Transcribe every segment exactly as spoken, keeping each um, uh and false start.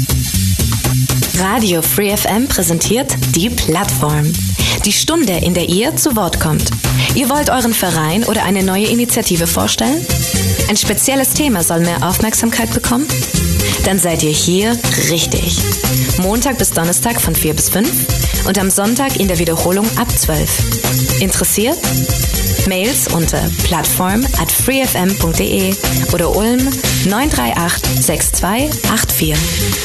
Radio Free F M präsentiert die Plattform. Die Stunde, in der ihr zu Wort kommt. Ihr wollt euren Verein oder eine neue Initiative vorstellen? Ein spezielles Thema soll mehr Aufmerksamkeit bekommen? Dann seid ihr hier richtig. Montag bis Donnerstag von vier bis fünf und am Sonntag in der Wiederholung ab zwölf. Interessiert? Mails unter plattform at freefm punkt de oder Ulm neun drei acht sechs zwei acht vier.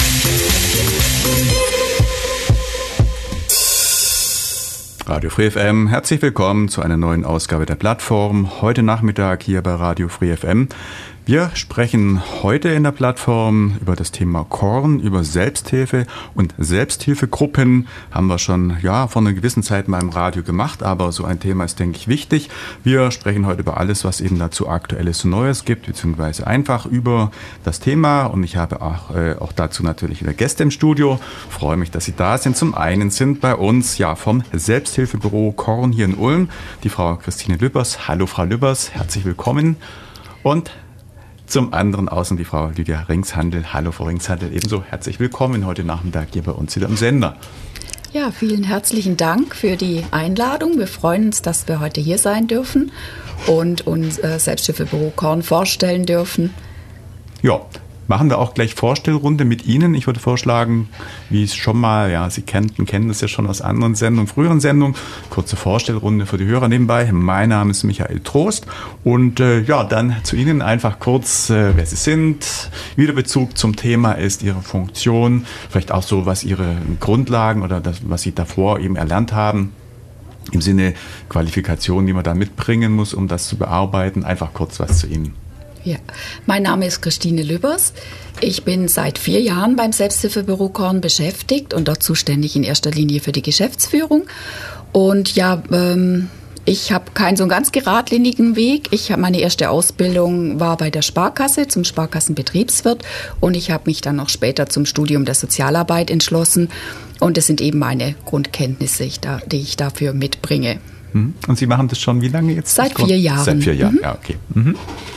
Radio Free F M, herzlich willkommen zu einer neuen Ausgabe der Plattform. Heute Nachmittag hier bei Radio Free F M. Wir sprechen heute in der Plattform über das Thema Korn, über Selbsthilfe und Selbsthilfegruppen. Haben wir schon ja vor einer gewissen Zeit mal im Radio gemacht, aber so ein Thema ist, denke ich, wichtig. Wir sprechen heute über alles, was eben dazu Aktuelles und Neues gibt, beziehungsweise einfach über das Thema. Und ich habe auch, äh, auch dazu natürlich wieder Gäste im Studio. Ich freue mich, dass Sie da sind. Zum einen sind bei uns ja vom Selbsthilfebüro Korn hier in Ulm die Frau Christine Lübbers. Hallo Frau Lübbers, herzlich willkommen. Und zum anderen außen die Frau Lydia Ringshandel. Hallo Frau Ringshandel, ebenso herzlich willkommen heute Nachmittag hier bei uns wieder im Sender. Ja, vielen herzlichen Dank für die Einladung. Wir freuen uns, dass wir heute hier sein dürfen und uns äh, Selbsthilfebüro Korn vorstellen dürfen. Ja, machen wir auch gleich Vorstellrunde mit Ihnen. Ich würde vorschlagen, wie es schon mal, ja, Sie kennen, kennen das ja schon aus anderen Sendungen, früheren Sendungen. Kurze Vorstellrunde für die Hörer nebenbei. Mein Name ist Michael Trost und äh, ja, dann zu Ihnen einfach kurz, äh, wer Sie sind, wie der Bezug zum Thema ist, Ihre Funktion, vielleicht auch so, was Ihre Grundlagen oder das, was Sie davor eben erlernt haben. Im Sinne Qualifikationen, die man da mitbringen muss, um das zu bearbeiten. Einfach kurz was zu Ihnen. Ja, mein Name ist Christine Lübbers. Ich bin seit vier Jahren beim Selbsthilfebüro Korn beschäftigt und dort zuständig in erster Linie für die Geschäftsführung. Und ja, ähm, ich habe keinen so ganz geradlinigen Weg. Ich habe meine erste Ausbildung war bei der Sparkasse zum Sparkassenbetriebswirt und ich habe mich dann noch später zum Studium der Sozialarbeit entschlossen. Und das sind eben meine Grundkenntnisse, ich da, die ich dafür mitbringe. Und Sie machen das schon wie lange jetzt? Seit vier Jahren. Seit vier Jahren, mhm. ja, okay. Mhm.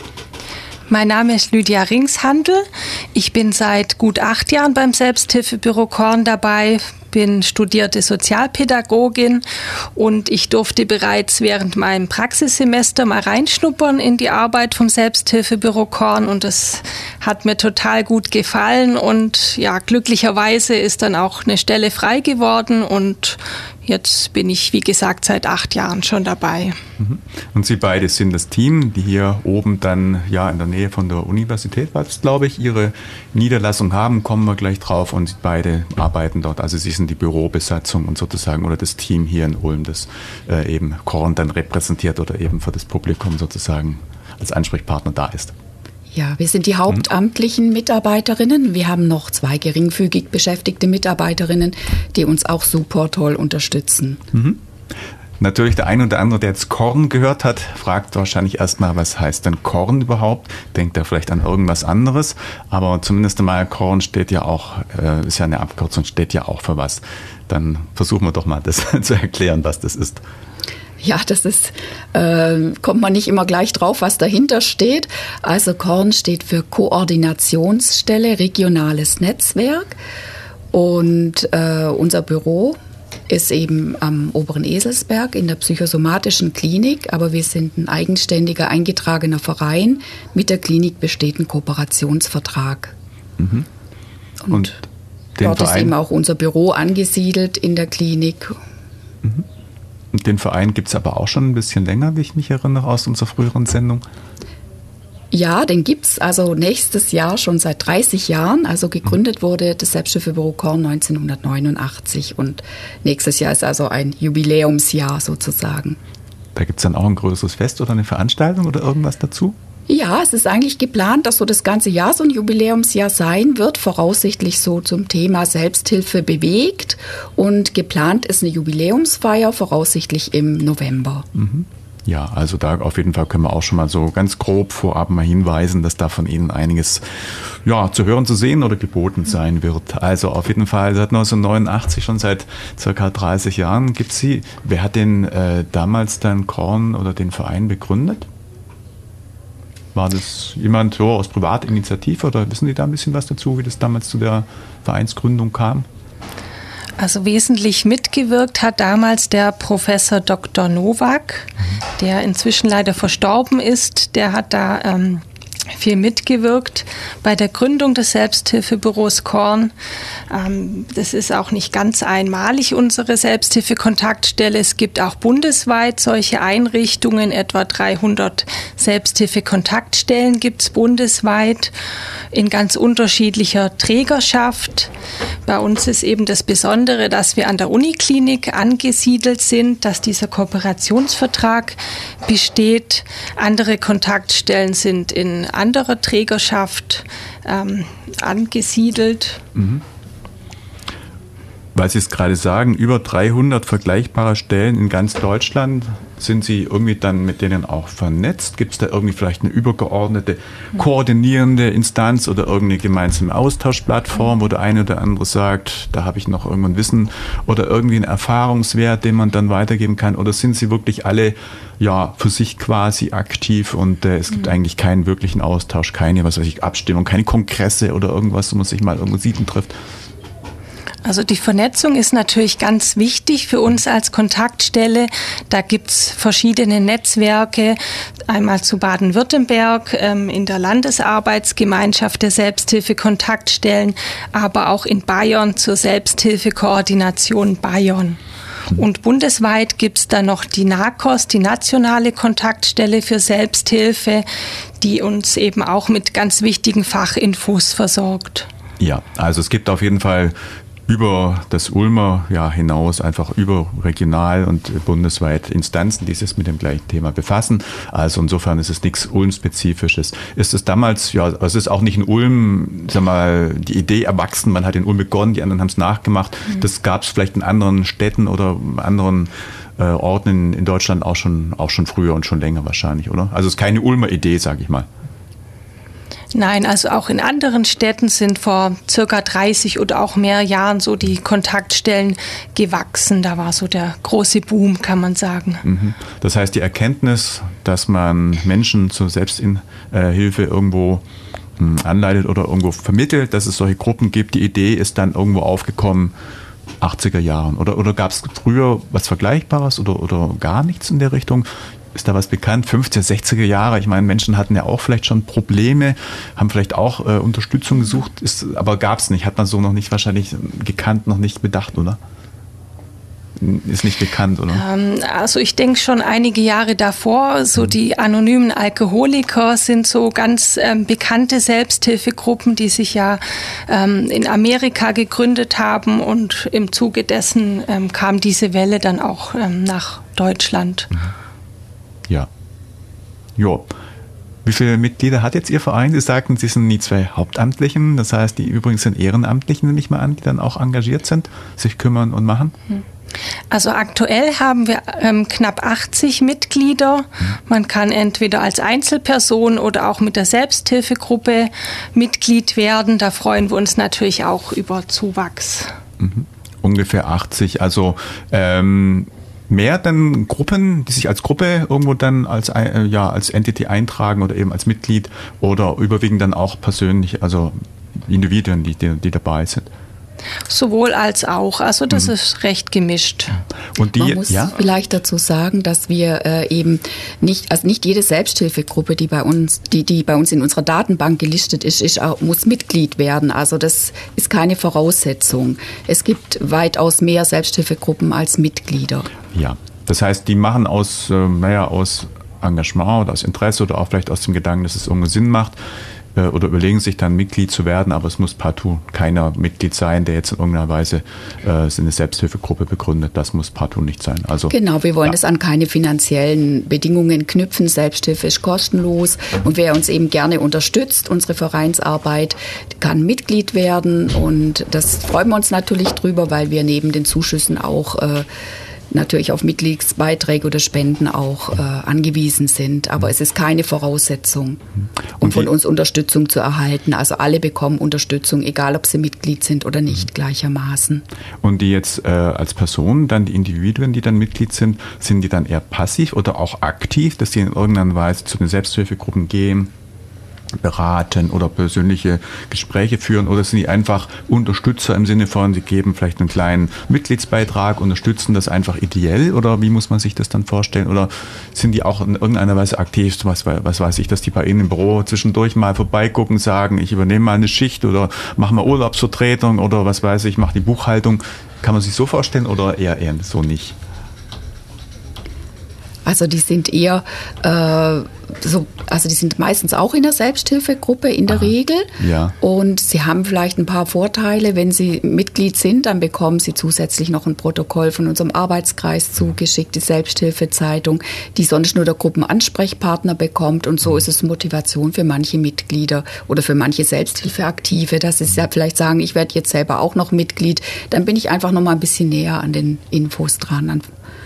Mein Name ist Lydia Ringshandel. Ich bin seit gut acht Jahren beim Selbsthilfebüro Korn dabei, bin studierte Sozialpädagogin und ich durfte bereits während meinem Praxissemester mal reinschnuppern in die Arbeit vom Selbsthilfebüro Korn und das hat mir total gut gefallen und ja, glücklicherweise ist dann auch eine Stelle frei geworden und jetzt bin ich, wie gesagt, seit acht Jahren schon dabei. Und Sie beide sind das Team, die hier oben dann ja in der Nähe von der Universität, war das, glaube ich, ihre Niederlassung haben, kommen wir gleich drauf und Sie beide arbeiten dort. Also Sie sind die Bürobesatzung und sozusagen oder das Team hier in Ulm, das äh, eben Korn dann repräsentiert oder eben für das Publikum sozusagen als Ansprechpartner da ist. Ja, wir sind die hauptamtlichen Mitarbeiterinnen. Wir haben noch zwei geringfügig beschäftigte Mitarbeiterinnen, die uns auch super toll unterstützen. Mhm. Natürlich der eine oder andere, der jetzt Korn gehört hat, fragt wahrscheinlich erstmal, was heißt denn Korn überhaupt? Denkt er vielleicht an irgendwas anderes, aber zumindest einmal Korn steht ja auch, äh, ist ja eine Abkürzung, steht ja auch für was. Dann versuchen wir doch mal das zu erklären, was das ist. Ja, das ist, äh, kommt man nicht immer gleich drauf, was dahinter steht. Also Korn steht für Koordinationsstelle, regionales Netzwerk. Und äh, unser Büro ist eben am Oberen Eselsberg in der psychosomatischen Klinik. Aber wir sind ein eigenständiger, eingetragener Verein. Mit der Klinik besteht ein Kooperationsvertrag. Mhm. Und, Und dort Verein? ist eben auch unser Büro angesiedelt in der Klinik. Mhm. Und den Verein gibt es aber auch schon ein bisschen länger, wie ich mich erinnere, aus unserer früheren Sendung. Ja, den gibt es also nächstes Jahr schon seit dreißig Jahren. Also gegründet wurde das Selbsthilfebüro Korn neunzehnhundertneunundachtzig und nächstes Jahr ist also ein Jubiläumsjahr sozusagen. Da gibt es dann auch ein größeres Fest oder eine Veranstaltung oder irgendwas dazu? Ja, es ist eigentlich geplant, dass so das ganze Jahr so ein Jubiläumsjahr sein wird, voraussichtlich so zum Thema Selbsthilfe bewegt. Und geplant ist eine Jubiläumsfeier, voraussichtlich im November. Mhm. Ja, also da auf jeden Fall können wir auch schon mal so ganz grob vorab mal hinweisen, dass da von Ihnen einiges ja, zu hören, zu sehen oder geboten sein wird. Also auf jeden Fall seit neunzehnhundertneunundachtzig, schon seit circa dreißig Jahren gibt es Sie. Wer hat denn äh, damals dann Korn oder den Verein begründet? War das jemand so aus Privatinitiative oder wissen Sie da ein bisschen was dazu, wie das damals zu der Vereinsgründung kam? Also wesentlich mitgewirkt hat damals der Professor Doktor Nowak, der inzwischen leider verstorben ist. Der hat da ähm, viel mitgewirkt bei der Gründung des Selbsthilfebüros Korn. Ähm, das ist auch nicht ganz einmalig, unsere Selbsthilfekontaktstelle. Es gibt auch bundesweit solche Einrichtungen, etwa dreihundert Selbsthilfekontaktstellen gibt es bundesweit in ganz unterschiedlicher Trägerschaft. Bei uns ist eben das Besondere, dass wir an der Uniklinik angesiedelt sind, dass dieser Kooperationsvertrag besteht. Andere Kontaktstellen sind in anderer Trägerschaft ähm, angesiedelt. Mhm. Weil Sie es gerade sagen, über dreihundert vergleichbare Stellen in ganz Deutschland. Sind Sie irgendwie dann mit denen auch vernetzt? Gibt es da irgendwie vielleicht eine übergeordnete, koordinierende Instanz oder irgendeine gemeinsame Austauschplattform, wo der eine oder andere sagt, da habe ich noch irgendwann Wissen oder irgendwie einen Erfahrungswert, den man dann weitergeben kann? Oder sind Sie wirklich alle ja für sich quasi aktiv und äh, es gibt mhm. eigentlich keinen wirklichen Austausch, keine, was weiß ich, Abstimmung, keine Kongresse oder irgendwas, wo man sich mal irgendwo sieht und trifft? Also die Vernetzung ist natürlich ganz wichtig für uns als Kontaktstelle. Da gibt's verschiedene Netzwerke, einmal zu Baden-Württemberg ähm, in der Landesarbeitsgemeinschaft der Selbsthilfe-Kontaktstellen, aber auch in Bayern zur Selbsthilfekoordination Bayern. Und bundesweit gibt's dann noch die NAKOS, die nationale Kontaktstelle für Selbsthilfe, die uns eben auch mit ganz wichtigen Fachinfos versorgt. Ja, also es gibt auf jeden Fall über das Ulmer ja, hinaus einfach überregional und bundesweit Instanzen, die sich mit dem gleichen Thema befassen. Also insofern ist es nichts Ulm-spezifisches. Ist es damals, ja, es ist auch nicht in Ulm, sag mal, die Idee erwachsen, man hat in Ulm begonnen, die anderen haben es nachgemacht. Mhm. Das gab es vielleicht in anderen Städten oder anderen äh, Orten in, in Deutschland auch schon, auch schon früher und schon länger wahrscheinlich, oder? Also es ist keine Ulmer Idee, sage ich mal. Nein, also auch in anderen Städten sind vor circa dreißig oder auch mehr Jahren so die Kontaktstellen gewachsen. Da war so der große Boom, kann man sagen. Das heißt, die Erkenntnis, dass man Menschen zur Selbsthilfe irgendwo anleitet oder irgendwo vermittelt, dass es solche Gruppen gibt, die Idee ist dann irgendwo aufgekommen, achtziger Jahren. Oder, oder gab es früher was Vergleichbares oder, oder gar nichts in der Richtung? Ist da was bekannt? fünfziger, sechziger Jahre. Ich meine, Menschen hatten ja auch vielleicht schon Probleme, haben vielleicht auch äh, Unterstützung gesucht, ist, aber gab es nicht. Hat man so noch nicht wahrscheinlich gekannt, noch nicht bedacht, oder? Ist nicht bekannt, oder? Ähm, also ich denke schon einige Jahre davor, so die anonymen Alkoholiker sind so ganz ähm, bekannte Selbsthilfegruppen, die sich ja ähm, in Amerika gegründet haben und im Zuge dessen ähm, kam diese Welle dann auch ähm, nach Deutschland. Mhm. Ja. Jo. Wie viele Mitglieder hat jetzt Ihr Verein? Sie sagten, Sie sind die zwei Hauptamtlichen. Das heißt, die übrigens sind Ehrenamtlichen, nehme ich mal an, die dann auch engagiert sind, sich kümmern und machen? Also aktuell haben wir ähm, knapp achtzig Mitglieder. Man kann entweder als Einzelperson oder auch mit der Selbsthilfegruppe Mitglied werden. Da freuen wir uns natürlich auch über Zuwachs. Mhm. Ungefähr achtzig. Also ähm, mehr dann Gruppen, die sich als Gruppe irgendwo dann als, äh, ja, als Entity eintragen oder eben als Mitglied oder überwiegend dann auch persönlich, also Individuen, die, die, die dabei sind? Sowohl als auch. Also das mhm. ist recht gemischt. Und die, Man muss ja? vielleicht dazu sagen, dass wir äh, eben nicht, also nicht jede Selbsthilfegruppe, die bei uns, die, die bei uns in unserer Datenbank gelistet ist, ist auch, muss Mitglied werden. Also das ist keine Voraussetzung. Es gibt weitaus mehr Selbsthilfegruppen als Mitglieder. Ja, das heißt, die machen aus, äh, naja, aus Engagement oder aus Interesse oder auch vielleicht aus dem Gedanken, dass es irgendwie Sinn macht, oder überlegen sich dann Mitglied zu werden, aber es muss partout keiner Mitglied sein, der jetzt in irgendeiner Weise äh, eine Selbsthilfegruppe begründet. Das muss partout nicht sein. Also, genau, wir wollen ja. es an keine finanziellen Bedingungen knüpfen. Selbsthilfe ist kostenlos und wer uns eben gerne unterstützt, unsere Vereinsarbeit, kann Mitglied werden und das freuen wir uns natürlich drüber, weil wir neben den Zuschüssen auch äh, natürlich auf Mitgliedsbeiträge oder Spenden auch äh, angewiesen sind. Aber es ist keine Voraussetzung, um und von uns Unterstützung zu erhalten. Also alle bekommen Unterstützung, egal ob sie Mitglied sind oder nicht, gleichermaßen. Und die jetzt äh, als Personen, dann die Individuen, die dann Mitglied sind, sind die dann eher passiv oder auch aktiv, dass sie in irgendeiner Weise zu den Selbsthilfegruppen gehen, beraten oder persönliche Gespräche führen, oder sind die einfach Unterstützer im Sinne von, sie geben vielleicht einen kleinen Mitgliedsbeitrag, unterstützen das einfach ideell, oder wie muss man sich das dann vorstellen, oder sind die auch in irgendeiner Weise aktiv, was, was weiß ich, dass die bei Ihnen im Büro zwischendurch mal vorbeigucken, sagen, ich übernehme mal eine Schicht oder mache mal Urlaubsvertretung oder was weiß ich, mache die Buchhaltung. Kann man sich so vorstellen oder eher, eher so nicht? Also die sind eher äh, so, also die sind meistens auch in der Selbsthilfegruppe in der Aha, Regel. Ja. Und sie haben vielleicht ein paar Vorteile. Wenn sie Mitglied sind, dann bekommen sie zusätzlich noch ein Protokoll von unserem Arbeitskreis zugeschickt, die Selbsthilfezeitung, die sonst nur der Gruppenansprechpartner bekommt. Und so ist es Motivation für manche Mitglieder oder für manche Selbsthilfeaktive, dass sie ja vielleicht sagen, ich werde jetzt selber auch noch Mitglied. Dann bin ich einfach noch mal ein bisschen näher an den Infos dran.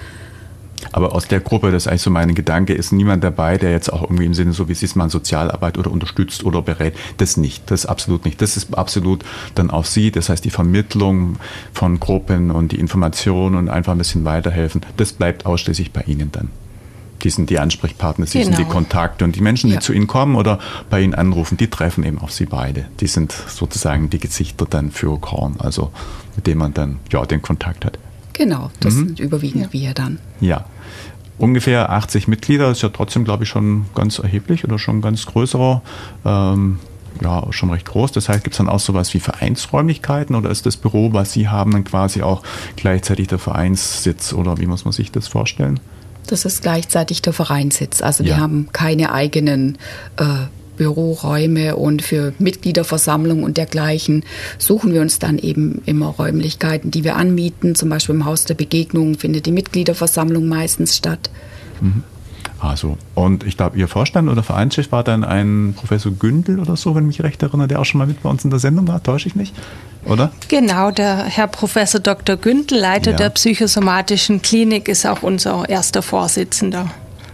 Aber aus der Gruppe, das ist eigentlich so mein Gedanke, ist niemand dabei, der jetzt auch irgendwie im Sinne, so wie Sie es mal, Sozialarbeit oder unterstützt oder berät. Das nicht, das absolut nicht. Das ist absolut dann auf Sie, das heißt die Vermittlung von Gruppen und die Information und einfach ein bisschen weiterhelfen, das bleibt ausschließlich bei Ihnen dann. Die sind die Ansprechpartner, Sie genau. sind die Kontakte, und die Menschen, die ja. zu Ihnen kommen oder bei Ihnen anrufen, die treffen eben auf Sie beide. Die sind sozusagen die Gesichter dann für Korn, also mit denen man dann ja den Kontakt hat. Genau, das mhm. sind überwiegend ja. wir dann. Ja, ungefähr achtzig Mitglieder, ist ja trotzdem, glaube ich, schon ganz erheblich oder schon ganz größerer, ähm, ja, schon recht groß. Das heißt, gibt es dann auch sowas wie Vereinsräumlichkeiten, oder ist das Büro, was Sie haben, dann quasi auch gleichzeitig der Vereinssitz, oder wie muss man sich das vorstellen? Das ist gleichzeitig der Vereinssitz. Also wir ja. haben keine eigenen äh, Büroräume, und für Mitgliederversammlungen und dergleichen suchen wir uns dann eben immer Räumlichkeiten, die wir anmieten. Zum Beispiel im Haus der Begegnung findet die Mitgliederversammlung meistens statt. Mhm. Also, und ich glaube, Ihr Vorstand oder Vereinschef war dann ein Professor Gündel oder so, wenn ich mich recht erinnere, der auch schon mal mit bei uns in der Sendung war, täusche ich mich, oder? Genau, der Herr Professor Doktor Gündel, Leiter ja. der psychosomatischen Klinik, ist auch unser erster Vorsitzender.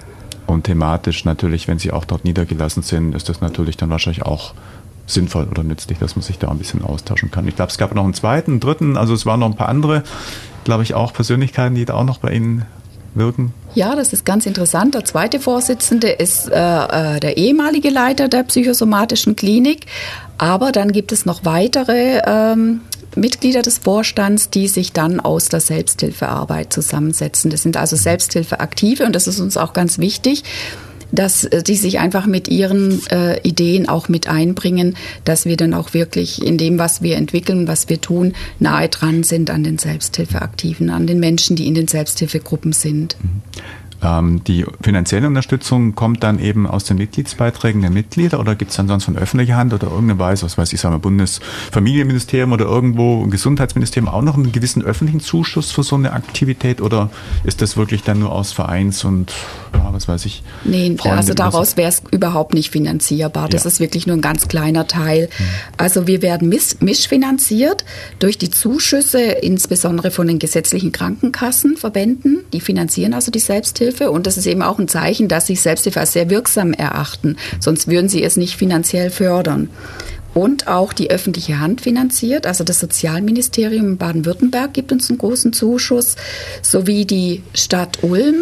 Und thematisch natürlich, wenn Sie auch dort niedergelassen sind, ist das natürlich dann wahrscheinlich auch sinnvoll oder nützlich, dass man sich da ein bisschen austauschen kann. Ich glaube, es gab noch einen zweiten, einen dritten, also es waren noch ein paar andere, glaube ich, auch Persönlichkeiten, die da auch noch bei Ihnen wirken. Ja, das ist ganz interessant. Der zweite Vorsitzende ist äh, der ehemalige Leiter der psychosomatischen Klinik, aber dann gibt es noch weitere ähm, Mitglieder des Vorstands, die sich dann aus der Selbsthilfearbeit zusammensetzen. Das sind also Selbsthilfeaktive, und das ist uns auch ganz wichtig, dass die sich einfach mit ihren äh, Ideen auch mit einbringen, dass wir dann auch wirklich in dem, was wir entwickeln, was wir tun, nahe dran sind an den Selbsthilfeaktiven, an den Menschen, die in den Selbsthilfegruppen sind. Mhm. Ähm, die finanzielle Unterstützung kommt dann eben aus den Mitgliedsbeiträgen der Mitglieder, oder gibt es dann sonst von öffentlicher Hand oder irgendeine Weise, was weiß ich, sagen wir Bundesfamilienministerium oder irgendwo ein Gesundheitsministerium auch noch einen gewissen öffentlichen Zuschuss für so eine Aktivität, oder ist das wirklich dann nur aus Vereins und ja, was weiß ich? Nee, also daraus wäre es überhaupt nicht finanzierbar. Das ja. ist wirklich nur ein ganz kleiner Teil. Mhm. Also wir werden misch- mischfinanziert durch die Zuschüsse, insbesondere von den gesetzlichen Krankenkassenverbänden. Die finanzieren also die Selbsthilfe. Und das ist eben auch ein Zeichen, dass sie Selbsthilfe als sehr wirksam erachten. Sonst würden sie es nicht finanziell fördern. Und auch die öffentliche Hand finanziert. Also das Sozialministerium in Baden-Württemberg gibt uns einen großen Zuschuss, sowie die Stadt Ulm,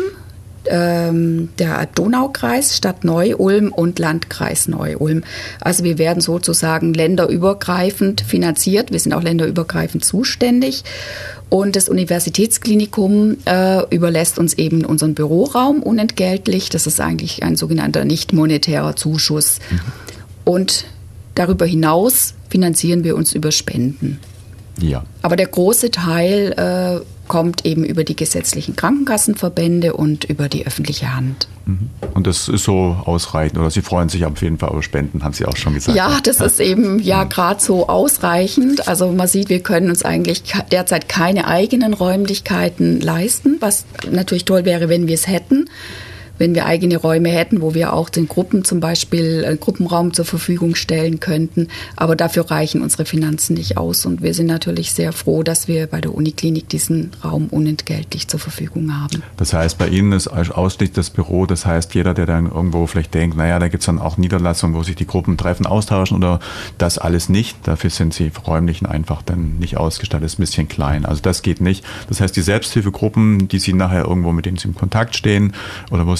ähm, der Alb-Donau-Kreis, Stadt Neu-Ulm und Landkreis Neu-Ulm. Also wir werden sozusagen länderübergreifend finanziert. Wir sind auch länderübergreifend zuständig. Und das Universitätsklinikum äh, überlässt uns eben unseren Büroraum unentgeltlich. Das ist eigentlich ein sogenannter nicht monetärer Zuschuss. Mhm. Und darüber hinaus finanzieren wir uns über Spenden. Ja. Aber der große Teil äh, kommt eben über die gesetzlichen Krankenkassenverbände und über die öffentliche Hand. Und das ist so ausreichend, oder Sie freuen sich auf jeden Fall über Spenden, haben Sie auch schon gesagt. Ja, das ist eben ja gerade so ausreichend. Also man sieht, wir können uns eigentlich derzeit keine eigenen Räumlichkeiten leisten, was natürlich toll wäre, wenn wir es hätten. Wenn wir eigene Räume hätten, wo wir auch den Gruppen zum Beispiel einen Gruppenraum zur Verfügung stellen könnten. Aber dafür reichen unsere Finanzen nicht aus. Und wir sind natürlich sehr froh, dass wir bei der Uniklinik diesen Raum unentgeltlich zur Verfügung haben. Das heißt, bei Ihnen ist ausschließlich das Büro. Das heißt, jeder, der dann irgendwo vielleicht denkt, naja, da gibt es dann auch Niederlassungen, wo sich die Gruppen treffen, austauschen oder das alles nicht. Dafür sind sie räumlich einfach dann nicht ausgestattet. Das ist ein bisschen klein. Also das geht nicht. Das heißt, die Selbsthilfegruppen, die Sie nachher irgendwo, mit denen Sie im Kontakt stehen oder wo Sie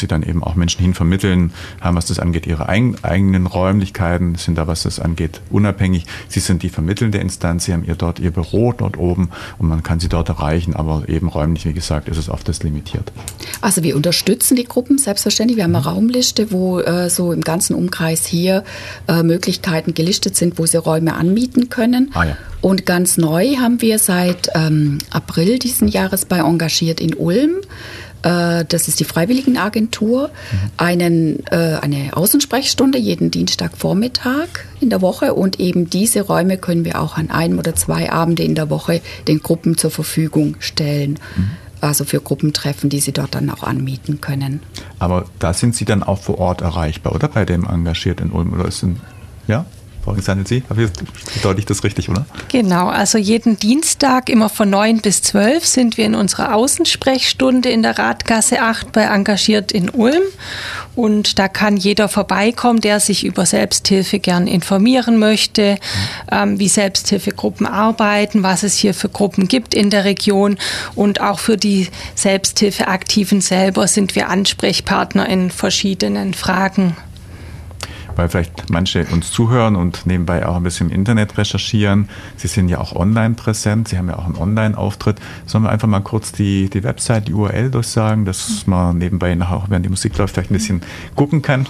dann eben auch Menschen hin vermitteln, haben, was das angeht, ihre eigen, eigenen Räumlichkeiten, sind da, was das angeht, unabhängig. Sie sind die vermittelnde Instanz, Sie haben ihr dort ihr Büro dort oben und man kann sie dort erreichen, aber eben räumlich, wie gesagt, ist es auf das limitiert. Also wir unterstützen die Gruppen selbstverständlich. Wir haben eine Raumliste, wo äh, so im ganzen Umkreis hier äh, Möglichkeiten gelistet sind, wo sie Räume anmieten können. Ah, ja. Und ganz neu haben wir seit ähm, April diesen Jahres bei Engagiert in Ulm, äh, das ist die Freiwilligenagentur, mhm. einen, äh, eine Außensprechstunde jeden Dienstagvormittag in der Woche. Und eben diese Räume können wir auch an einem oder zwei Abende in der Woche den Gruppen zur Verfügung stellen. Mhm. Also für Gruppentreffen, die Sie dort dann auch anmieten können. Aber da sind Sie dann auch vor Ort erreichbar, oder? Bei dem Engagiert in Ulm? Oder ist ein, ja? Frau Sie? Deute ich das richtig, oder? Genau, also jeden Dienstag immer von neun bis zwölf sind wir in unserer Außensprechstunde in der Radgasse acht bei Engagiert in Ulm. Und da kann jeder vorbeikommen, der sich über Selbsthilfe gern informieren möchte, mhm. ähm, wie Selbsthilfegruppen arbeiten, was es hier für Gruppen gibt in der Region. Und auch für die Selbsthilfeaktiven selber sind wir Ansprechpartner in verschiedenen Fragen. Weil vielleicht manche uns zuhören und nebenbei auch ein bisschen im Internet recherchieren. Sie sind ja auch online präsent, Sie haben ja auch einen Online-Auftritt. Sollen wir einfach mal kurz die, die Website, die U R L durchsagen, dass man nebenbei nachher auch während die Musik läuft vielleicht ein bisschen gucken kann?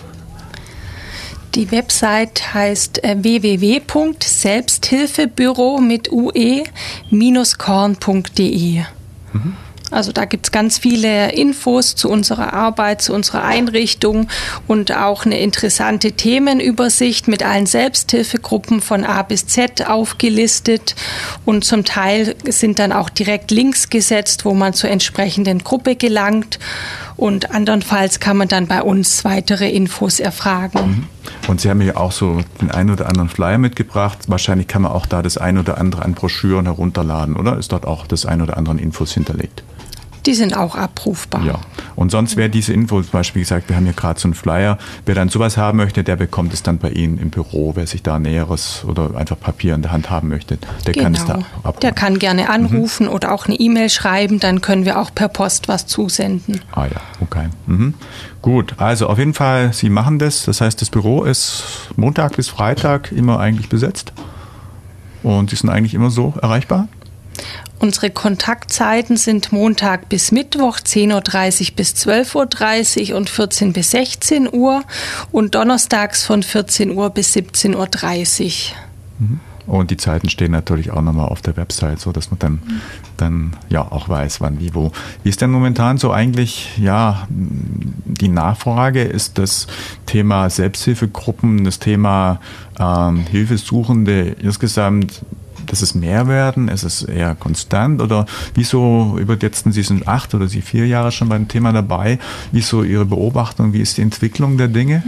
Die Website heißt äh, w w w punkt selbsthilfebüro mit ue korn punkt d e. Mhm. Also da gibt es ganz viele Infos zu unserer Arbeit, zu unserer Einrichtung und auch eine interessante Themenübersicht mit allen Selbsthilfegruppen von A bis Z aufgelistet. Und zum Teil sind dann auch direkt Links gesetzt, wo man zur entsprechenden Gruppe gelangt. Und andernfalls kann man dann bei uns weitere Infos erfragen. Und Sie haben ja auch so den einen oder anderen Flyer mitgebracht. Wahrscheinlich kann man auch da das ein oder andere an Broschüren herunterladen, oder? Ist dort auch das ein oder andere an Infos hinterlegt? Die sind auch abrufbar. Ja. Und sonst wäre diese Info, zum Beispiel gesagt, wir haben hier gerade so einen Flyer, wer dann sowas haben möchte, der bekommt es dann bei Ihnen im Büro. Wer sich da Näheres oder einfach Papier in der Hand haben möchte, der genau. kann es da abholen. Der kann gerne anrufen mhm. oder auch eine E-Mail schreiben, dann können wir auch per Post was zusenden. Ah ja, okay. Mhm. Gut, also auf jeden Fall, Sie machen das. Das heißt, das Büro ist Montag bis Freitag immer eigentlich besetzt und Sie sind eigentlich immer so erreichbar? Unsere Kontaktzeiten sind Montag bis Mittwoch zehn Uhr dreißig bis zwölf Uhr dreißig und vierzehn bis sechzehn Uhr und donnerstags von vierzehn Uhr bis siebzehn Uhr dreißig. Und die Zeiten stehen natürlich auch nochmal auf der Website, so dass man dann, dann ja auch weiß, wann, wie, wo. Wie ist denn momentan so eigentlich, ja, die Nachfrage? Ist das Thema Selbsthilfegruppen, das Thema ähm, Hilfesuchende insgesamt, dass es mehr werden? Ist es eher konstant? Oder wieso über jetzt, Sie sind acht oder Sie vier Jahre schon beim Thema dabei, wieso Ihre Beobachtung, wie ist die Entwicklung der Dinge?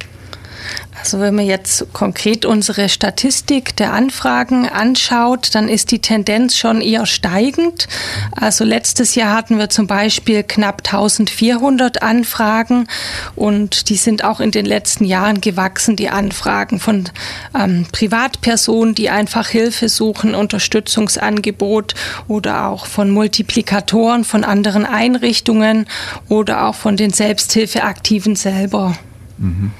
Also wenn man jetzt konkret unsere Statistik der Anfragen anschaut, dann ist die Tendenz schon eher steigend. Also letztes Jahr hatten wir zum Beispiel knapp eintausendvierhundert Anfragen und die sind auch in den letzten Jahren gewachsen, die Anfragen von ähm, Privatpersonen, die einfach Hilfe suchen, Unterstützungsangebot oder auch von Multiplikatoren von anderen Einrichtungen oder auch von den Selbsthilfeaktiven selber. Mhm.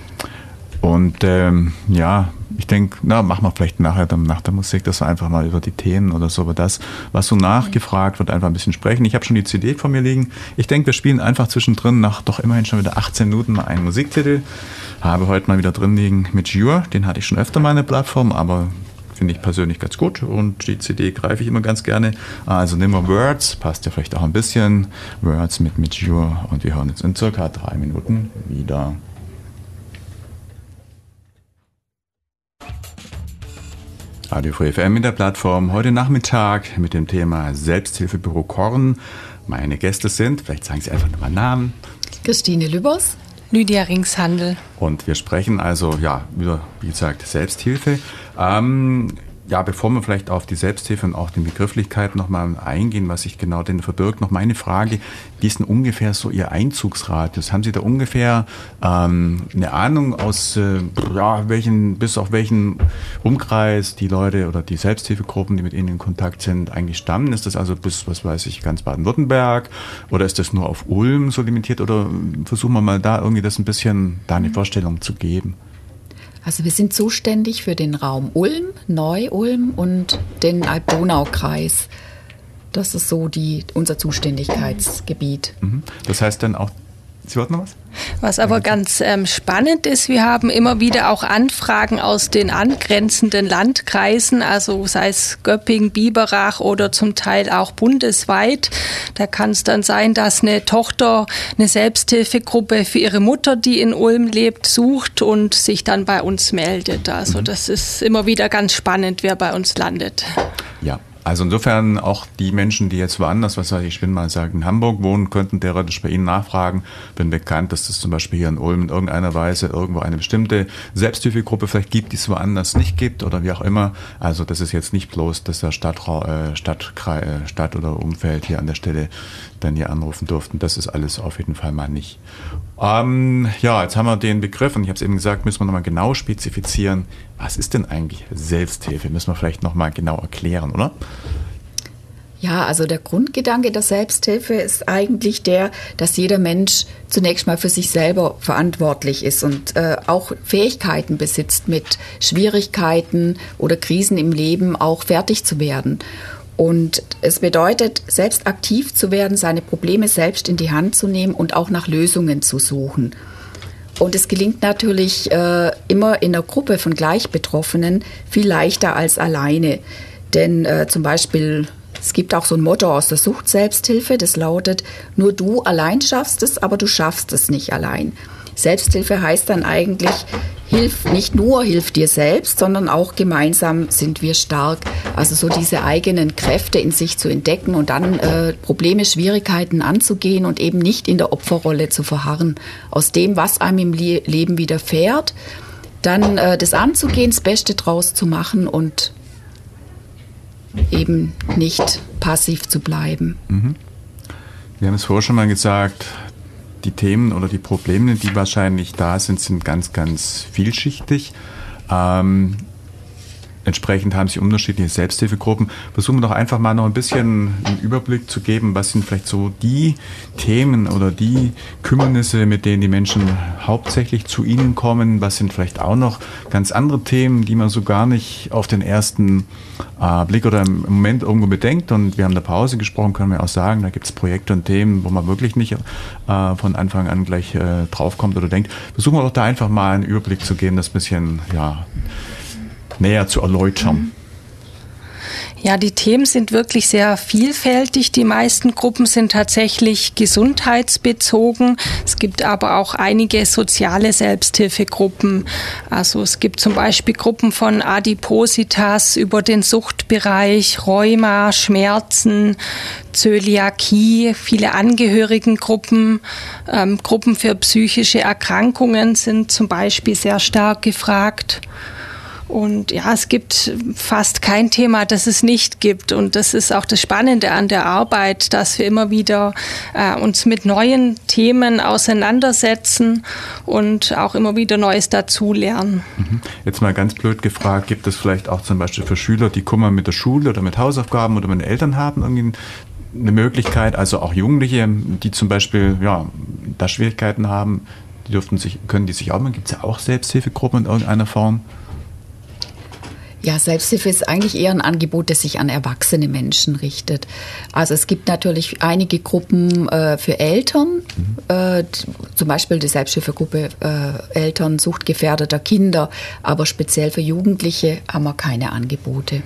Und ähm, ja, ich denke, na, machen wir vielleicht nachher dann nach der Musik, dass wir einfach mal über die Themen oder so, über das, was so nachgefragt wird, einfach ein bisschen sprechen. Ich habe schon die C D vor mir liegen. Ich denke, wir spielen einfach zwischendrin nach doch immerhin schon wieder achtzehn Minuten mal einen Musiktitel. Habe heute mal wieder drin liegen mit Jure, den hatte ich schon öfter mal in der Plattform, aber finde ich persönlich ganz gut und die C D greife ich immer ganz gerne. Also nehmen wir Words, passt ja vielleicht auch ein bisschen. Words mit mit Jure und wir hören uns in circa drei Minuten wieder. Radio Free F M in der Plattform, heute Nachmittag mit dem Thema Selbsthilfebüro Korn. Meine Gäste sind, vielleicht sagen Sie einfach nochmal Namen. Christine Lübbers. Lydia Ringshandel. Und wir sprechen also, ja, über, wie gesagt, Selbsthilfe. Ähm, ja, bevor wir vielleicht auf die Selbsthilfe und auch die Begrifflichkeit nochmal eingehen, was sich genau denn verbirgt, noch meine Frage, wie ist denn ungefähr so Ihr Einzugsradius? Haben Sie da ungefähr ähm, eine Ahnung aus äh, ja, welchen, bis auf welchen Umkreis die Leute oder die Selbsthilfegruppen, die mit Ihnen in Kontakt sind, eigentlich stammen? Ist das also bis, was weiß ich, ganz Baden-Württemberg oder ist das nur auf Ulm so limitiert oder versuchen wir mal da irgendwie das ein bisschen, da eine Vorstellung zu geben? Also wir sind zuständig für den Raum Ulm, Neu-Ulm und den Alb-Donau-Kreis. Das ist so die, unser Zuständigkeitsgebiet. Das heißt dann auch, Sie wollten noch was? Was aber ganz ähm, spannend ist, wir haben immer wieder auch Anfragen aus den angrenzenden Landkreisen, also sei es Göppingen, Biberach oder zum Teil auch bundesweit. Da kann es dann sein, dass eine Tochter eine Selbsthilfegruppe für ihre Mutter, die in Ulm lebt, sucht und sich dann bei uns meldet. Also mhm. das ist immer wieder ganz spannend, wer bei uns landet. Ja. Also insofern auch die Menschen, die jetzt woanders, was weiß ich, ich bin mal sagen, in Hamburg wohnen, könnten theoretisch bei Ihnen nachfragen. Bin bekannt, dass es zum Beispiel hier in Ulm in irgendeiner Weise irgendwo eine bestimmte Selbsthilfegruppe vielleicht gibt, die es woanders nicht gibt oder wie auch immer. Also das ist jetzt nicht bloß, dass der Stadtra- äh, Stadt, äh, Stadt oder Umfeld hier an der Stelle dann hier anrufen durften. Das ist alles auf jeden Fall mal nicht. Ähm, ja, jetzt haben wir den Begriff und ich habe es eben gesagt, müssen wir nochmal genau spezifizieren. Was ist denn eigentlich Selbsthilfe? Müssen wir vielleicht nochmal genau erklären, oder? Ja, also der Grundgedanke der Selbsthilfe ist eigentlich der, dass jeder Mensch zunächst mal für sich selber verantwortlich ist und äh, auch Fähigkeiten besitzt, mit Schwierigkeiten oder Krisen im Leben auch fertig zu werden. Und es bedeutet, selbst aktiv zu werden, seine Probleme selbst in die Hand zu nehmen und auch nach Lösungen zu suchen. Und es gelingt natürlich äh, immer in einer Gruppe von Gleichbetroffenen viel leichter als alleine. Denn äh, zum Beispiel, es gibt auch so ein Motto aus der Sucht-Selbsthilfe, das lautet, nur du allein schaffst es, aber du schaffst es nicht allein. Selbsthilfe heißt dann eigentlich, hilf, nicht nur hilf dir selbst, sondern auch gemeinsam sind wir stark. Also so diese eigenen Kräfte in sich zu entdecken und dann äh, Probleme, Schwierigkeiten anzugehen und eben nicht in der Opferrolle zu verharren. Aus dem, was einem im Le- Leben widerfährt, dann äh, das anzugehen, das Beste draus zu machen und eben nicht passiv zu bleiben. Mhm. Wir haben es vorher schon mal gesagt, die Themen oder die Probleme, die wahrscheinlich da sind, sind ganz, ganz vielschichtig. Ähm, entsprechend haben sie unterschiedliche Selbsthilfegruppen. Versuchen wir doch einfach mal noch ein bisschen einen Überblick zu geben, was sind vielleicht so die Themen oder die Kümmernisse, mit denen die Menschen hauptsächlich zu Ihnen kommen. Was sind vielleicht auch noch ganz andere Themen, die man so gar nicht auf den ersten äh, Blick oder im Moment irgendwo bedenkt. Und wir haben in der Pause gesprochen, können wir auch sagen, da gibt es Projekte und Themen, wo man wirklich nicht äh, von Anfang an gleich äh, draufkommt oder denkt. Versuchen wir doch da einfach mal einen Überblick zu geben, das ein bisschen, ja, näher zu erläutern. Ja, die Themen sind wirklich sehr vielfältig. Die meisten Gruppen sind tatsächlich gesundheitsbezogen. Es gibt aber auch einige soziale Selbsthilfegruppen. Also es gibt zum Beispiel Gruppen von Adipositas über den Suchtbereich, Rheuma, Schmerzen, Zöliakie, viele Angehörigengruppen, ähm, Gruppen für psychische Erkrankungen sind zum Beispiel sehr stark gefragt. Und ja, es gibt fast kein Thema, das es nicht gibt. Und das ist auch das Spannende an der Arbeit, dass wir immer wieder äh, uns mit neuen Themen auseinandersetzen und auch immer wieder Neues dazulernen. Jetzt mal ganz blöd gefragt, gibt es vielleicht auch zum Beispiel für Schüler, die Kummer mit der Schule oder mit Hausaufgaben oder mit den Eltern haben, irgendwie eine Möglichkeit, also auch Jugendliche, die zum Beispiel ja, da Schwierigkeiten haben, die dürften sich, können die sich auch mal, gibt es ja auch Selbsthilfegruppen in irgendeiner Form? Ja, Selbsthilfe ist eigentlich eher ein Angebot, das sich an erwachsene Menschen richtet. Also es gibt natürlich einige Gruppen äh, für Eltern, mhm. äh, zum Beispiel die Selbsthilfegruppe äh, Eltern suchtgefährdeter Kinder, aber speziell für Jugendliche haben wir keine Angebote.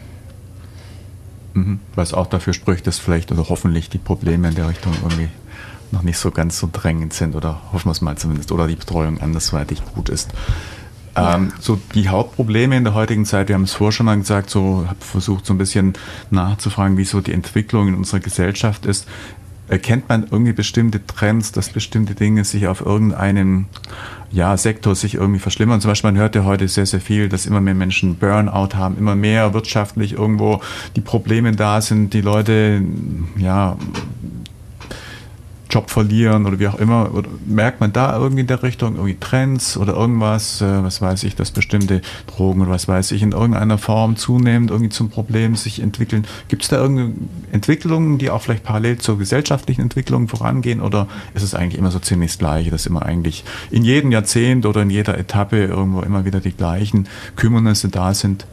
Mhm. Was auch dafür spricht, dass vielleicht oder hoffentlich die Probleme in der Richtung irgendwie noch nicht so ganz so drängend sind oder hoffen wir es mal zumindest, oder die Betreuung andersweitig gut ist. Ja. Ähm, so die Hauptprobleme in der heutigen Zeit, wir haben es vorher schon mal gesagt, so habe versucht so ein bisschen nachzufragen, wie so die Entwicklung in unserer Gesellschaft ist. erkennt man irgendwie bestimmte Trends, dass bestimmte Dinge sich auf irgendeinem ja, Sektor sich irgendwie verschlimmern? Zum Beispiel, man hört ja heute sehr, sehr viel, dass immer mehr Menschen Burnout haben, immer mehr wirtschaftlich irgendwo die Probleme da sind, die Leute, ja, Job verlieren oder wie auch immer. Oder merkt man da irgendwie in der Richtung irgendwie Trends oder irgendwas, äh, was weiß ich, dass bestimmte Drogen oder was weiß ich in irgendeiner Form zunehmend irgendwie zum Problem sich entwickeln? Gibt es da irgendeine Entwicklungen, die auch vielleicht parallel zur gesellschaftlichen Entwicklung vorangehen, oder ist es eigentlich immer so ziemlich das Gleiche, dass immer eigentlich in jedem Jahrzehnt oder in jeder Etappe irgendwo immer wieder die gleichen Kümmernisse da sind?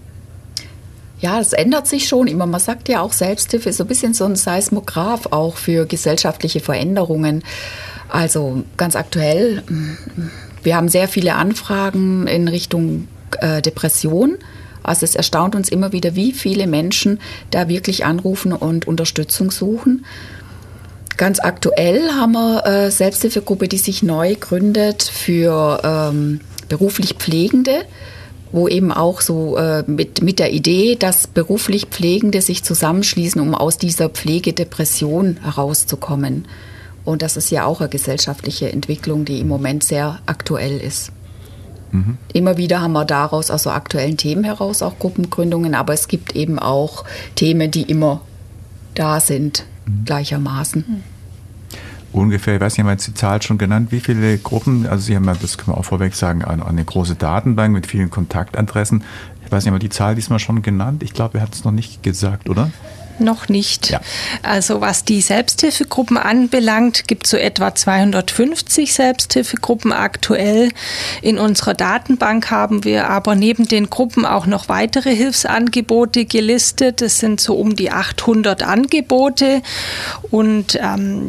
Ja, es ändert sich schon immer. Man sagt ja auch, Selbsthilfe ist so ein bisschen so ein Seismograph auch für gesellschaftliche Veränderungen. Also ganz aktuell, wir haben sehr viele Anfragen in Richtung äh, Depression. Also es erstaunt uns immer wieder, wie viele Menschen da wirklich anrufen und Unterstützung suchen. Ganz aktuell haben wir eine Selbsthilfegruppe, die sich neu gründet für ähm, beruflich Pflegende, wo eben auch so äh, mit, mit der Idee, dass beruflich Pflegende sich zusammenschließen, um aus dieser Pflegedepression herauszukommen. Und das ist ja auch eine gesellschaftliche Entwicklung, die im Moment sehr aktuell ist. Mhm. Immer wieder haben wir daraus, also aktuellen Themen heraus, auch Gruppengründungen, aber es gibt eben auch Themen, die immer da sind, mhm. gleichermaßen. Mhm. Ungefähr, ich weiß nicht, haben wir jetzt die Zahl schon genannt, wie viele Gruppen, also Sie haben ja, das können wir auch vorweg sagen, eine große Datenbank mit vielen Kontaktadressen. Ich weiß nicht, haben wir die Zahl diesmal schon genannt? Ich glaube, wir hatten es noch nicht gesagt, oder? Noch nicht. Ja. Also was die Selbsthilfegruppen anbelangt, gibt es so etwa zweihundertfünfzig Selbsthilfegruppen aktuell. In unserer Datenbank haben wir aber neben den Gruppen auch noch weitere Hilfsangebote gelistet. Das sind so um die achthundert Angebote und ähm,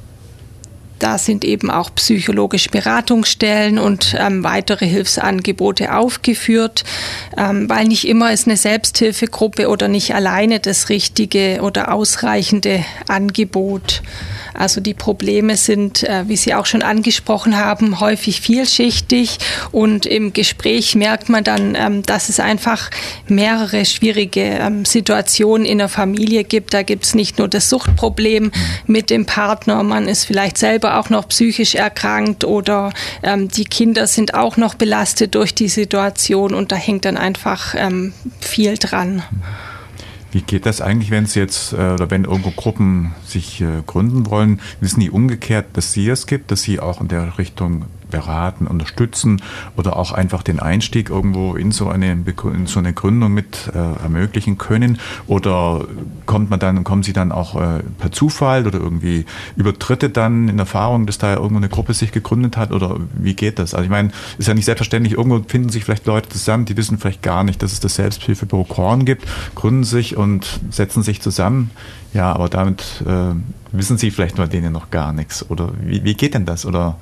da sind eben auch psychologische Beratungsstellen und ähm, weitere Hilfsangebote aufgeführt, ähm, weil nicht immer ist eine Selbsthilfegruppe oder nicht alleine das richtige oder ausreichende Angebot. Also die Probleme sind, äh, wie Sie auch schon angesprochen haben, häufig vielschichtig und im Gespräch merkt man dann, ähm, dass es einfach mehrere schwierige ähm, Situationen in der Familie gibt. Da gibt es nicht nur das Suchtproblem mit dem Partner, man ist vielleicht selber auch noch psychisch erkrankt oder ähm, die Kinder sind auch noch belastet durch die Situation und da hängt dann einfach ähm, viel dran. Wie geht das eigentlich, wenn Sie jetzt, oder wenn irgendwo Gruppen sich äh, gründen wollen? Wissen die umgekehrt, dass Sie es gibt, dass Sie auch in der Richtung beraten, unterstützen oder auch einfach den Einstieg irgendwo in so eine, in so eine Gründung mit äh, ermöglichen können? Oder kommt man dann, kommen Sie dann auch äh, per Zufall oder irgendwie über Dritte dann in Erfahrung, dass da irgendwo eine Gruppe sich gegründet hat? Oder wie geht das? Also ich meine, ist ja nicht selbstverständlich, irgendwo finden sich vielleicht Leute zusammen, die wissen vielleicht gar nicht, dass es das Selbsthilfebüro Korn gibt, gründen sich und setzen sich zusammen. Ja, aber damit äh, wissen Sie vielleicht nur denen noch gar nichts. Oder wie, wie geht denn das? Oder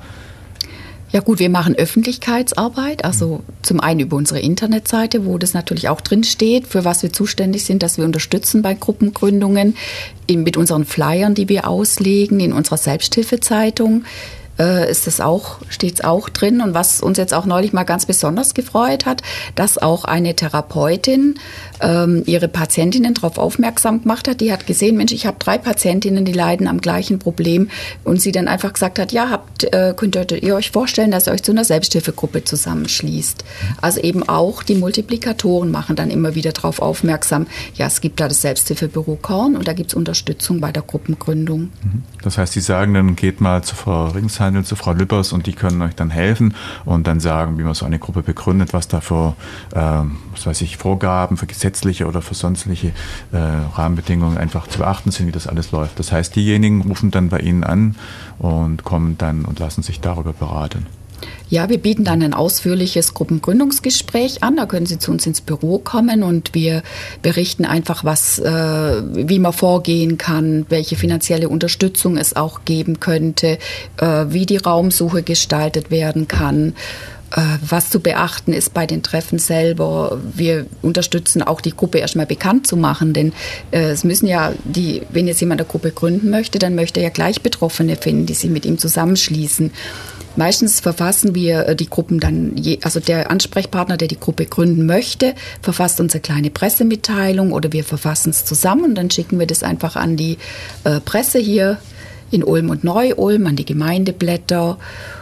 Ja gut, wir machen Öffentlichkeitsarbeit, also zum einen über unsere Internetseite, wo das natürlich auch drin steht, für was wir zuständig sind, dass wir unterstützen bei Gruppengründungen, mit unseren Flyern, die wir auslegen, in unserer Selbsthilfezeitung. Ist das auch, steht es auch drin. Und was uns jetzt auch neulich mal ganz besonders gefreut hat, dass auch eine Therapeutin ähm, ihre Patientinnen darauf aufmerksam gemacht hat. Die hat gesehen, Mensch, ich habe drei Patientinnen, die leiden am gleichen Problem. Und sie dann einfach gesagt hat, ja, habt, äh, könnt ihr euch vorstellen, dass ihr euch zu einer Selbsthilfegruppe zusammenschließt. Also eben auch die Multiplikatoren machen dann immer wieder darauf aufmerksam. Ja, es gibt da das Selbsthilfebüro Korn und da gibt es Unterstützung bei der Gruppengründung. Das heißt, Sie sagen dann, geht mal zu Frau Ringshandel, zu Frau Lübbers und die können euch dann helfen und dann sagen, wie man so eine Gruppe begründet, was da für, äh, was weiß ich, Vorgaben für gesetzliche oder für sonstige äh, Rahmenbedingungen einfach zu beachten sind, wie das alles läuft. Das heißt, diejenigen rufen dann bei Ihnen an und kommen dann und lassen sich darüber beraten. Ja, wir bieten dann ein ausführliches Gruppengründungsgespräch an. Da können Sie zu uns ins Büro kommen und wir berichten einfach, was, äh, wie man vorgehen kann, welche finanzielle Unterstützung es auch geben könnte, äh, wie die Raumsuche gestaltet werden kann. Was zu beachten ist bei den Treffen selber. Wir unterstützen auch die Gruppe erstmal bekannt zu machen, denn äh, es müssen ja die, wenn jetzt jemand eine Gruppe gründen möchte, dann möchte er ja gleich Betroffene finden, die sich mit ihm zusammenschließen. Meistens verfassen wir die Gruppen dann, je, also der Ansprechpartner, der die Gruppe gründen möchte, verfasst uns eine kleine Pressemitteilung oder wir verfassen es zusammen und dann schicken wir das einfach an die äh, Presse hier in Ulm und Neu-Ulm an die Gemeindeblätter.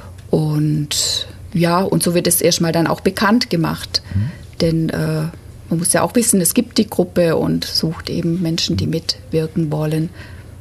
Und ja, und so wird es erstmal dann auch bekannt gemacht. Mhm. Denn äh, man muss ja auch wissen, es gibt die Gruppe und sucht eben Menschen, die mitwirken wollen.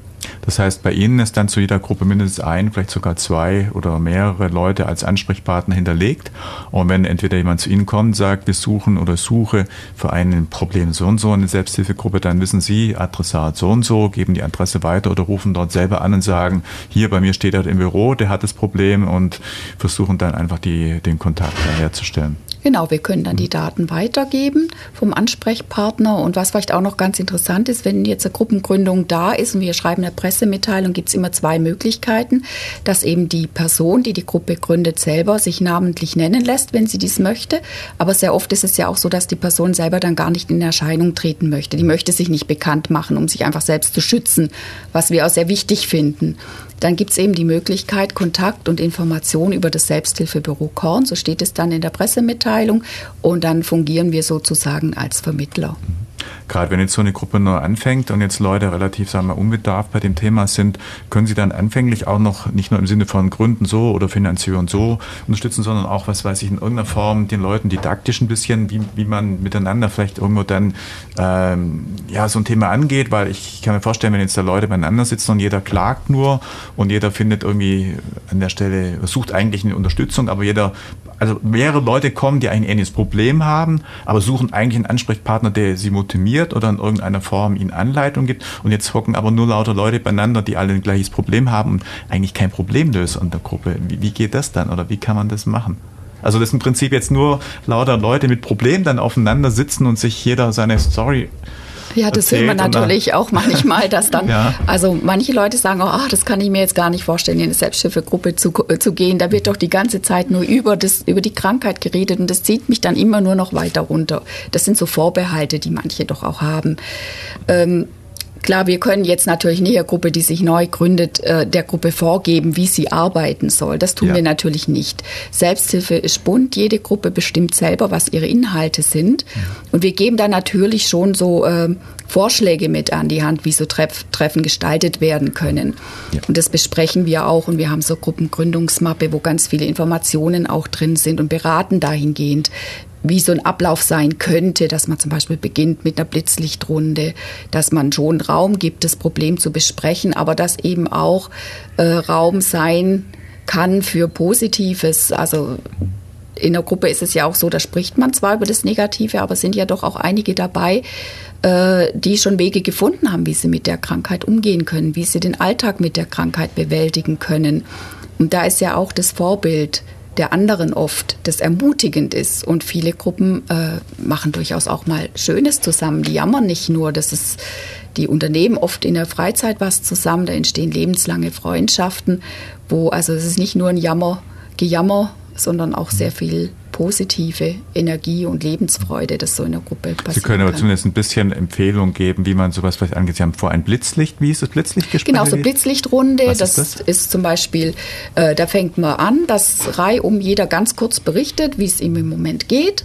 Das heißt, bei Ihnen ist dann zu jeder Gruppe mindestens ein, vielleicht sogar zwei oder mehrere Leute als Ansprechpartner hinterlegt. Und wenn entweder jemand zu Ihnen kommt und sagt, wir suchen oder suche für ein Problem so und so eine Selbsthilfegruppe, dann wissen Sie, Adressat so und so, geben die Adresse weiter oder rufen dort selber an und sagen, hier bei mir steht er im Büro, der hat das Problem, und versuchen dann einfach die, den Kontakt herzustellen. Genau, wir können dann die Daten weitergeben vom Ansprechpartner. Und was vielleicht auch noch ganz interessant ist, wenn jetzt eine Gruppengründung da ist und wir schreiben eine Pressemitteilung, gibt es immer zwei Möglichkeiten, dass eben die Person, die die Gruppe gründet, selber sich namentlich nennen lässt, wenn sie dies möchte. Aber sehr oft ist es ja auch so, dass die Person selber dann gar nicht in Erscheinung treten möchte. Die möchte sich nicht bekannt machen, um sich einfach selbst zu schützen, was wir auch sehr wichtig finden. Dann gibt es eben die Möglichkeit, Kontakt und Information über das Selbsthilfebüro Korn, so steht es dann in der Pressemitteilung, und dann fungieren wir sozusagen als Vermittler. Gerade wenn jetzt so eine Gruppe neu anfängt und jetzt Leute relativ, sagen wir, unbedarft bei dem Thema sind, können Sie dann anfänglich auch noch nicht nur im Sinne von Gründen so oder finanzieren so unterstützen, sondern auch, was weiß ich, in irgendeiner Form den Leuten didaktisch ein bisschen, wie, wie man miteinander vielleicht irgendwo dann ähm, ja, so ein Thema angeht, weil ich kann mir vorstellen, wenn jetzt da Leute beieinander sitzen und jeder klagt nur und jeder findet irgendwie an der Stelle, sucht eigentlich eine Unterstützung, aber jeder, also mehrere Leute kommen, die ein ähnliches Problem haben, aber suchen eigentlich einen Ansprechpartner, der sie motiviert oder in irgendeiner Form ihnen Anleitung gibt, und jetzt hocken aber nur lauter Leute beieinander, die alle ein gleiches Problem haben und eigentlich kein Problemlöser in der Gruppe. Wie, wie geht das dann oder wie kann man das machen? Also das ist im Prinzip jetzt nur lauter Leute mit Problemen dann aufeinander sitzen und sich jeder seine Story Ja, das sehen wir natürlich auch manchmal, dass dann, ja. also manche Leute sagen auch, ach, das kann ich mir jetzt gar nicht vorstellen, in eine Selbsthilfegruppe zu, zu gehen. Da wird doch die ganze Zeit nur über, das, über die Krankheit geredet und das zieht mich dann immer nur noch weiter runter. Das sind so Vorbehalte, die manche doch auch haben. Ähm, Klar, wir können jetzt natürlich nicht eine Gruppe, die sich neu gründet, der Gruppe vorgeben, wie sie arbeiten soll. Das tun ja. wir natürlich nicht. Selbsthilfe ist bunt. Jede Gruppe bestimmt selber, was ihre Inhalte sind. Ja. Und wir geben da natürlich schon so äh, Vorschläge mit an die Hand, wie so Treff- Treffen gestaltet werden können. Ja. Und das besprechen wir auch. Und wir haben so Gruppengründungsmappe, wo ganz viele Informationen auch drin sind und beraten dahingehend, wie so ein Ablauf sein könnte, dass man zum Beispiel beginnt mit einer Blitzlichtrunde, dass man schon Raum gibt, das Problem zu besprechen, aber dass eben auch äh, Raum sein kann für Positives. Also in der Gruppe ist es ja auch so, da spricht man zwar über das Negative, aber es sind ja doch auch einige dabei, äh, die schon Wege gefunden haben, wie sie mit der Krankheit umgehen können, wie sie den Alltag mit der Krankheit bewältigen können. Und da ist ja auch das Vorbild der anderen oft, das ermutigend ist. Und viele Gruppen äh, machen durchaus auch mal Schönes zusammen. Die jammern nicht nur, das ist, die unternehmen oft in der Freizeit was zusammen, da entstehen lebenslange Freundschaften, wo, also es ist nicht nur ein Jammer, Gejammer, sondern auch sehr viel positive Energie und Lebensfreude, das so in der Gruppe passiert. Sie können aber kann. zumindest ein bisschen Empfehlung geben, wie man sowas vielleicht angeht. Sie haben vor ein Blitzlicht, wie ist das Blitzlichtgespräch? Genau, so Blitzlichtrunde, Was das ist, das ist zum Beispiel, äh, da fängt man an, dass reihum jeder ganz kurz berichtet, wie es ihm im Moment geht,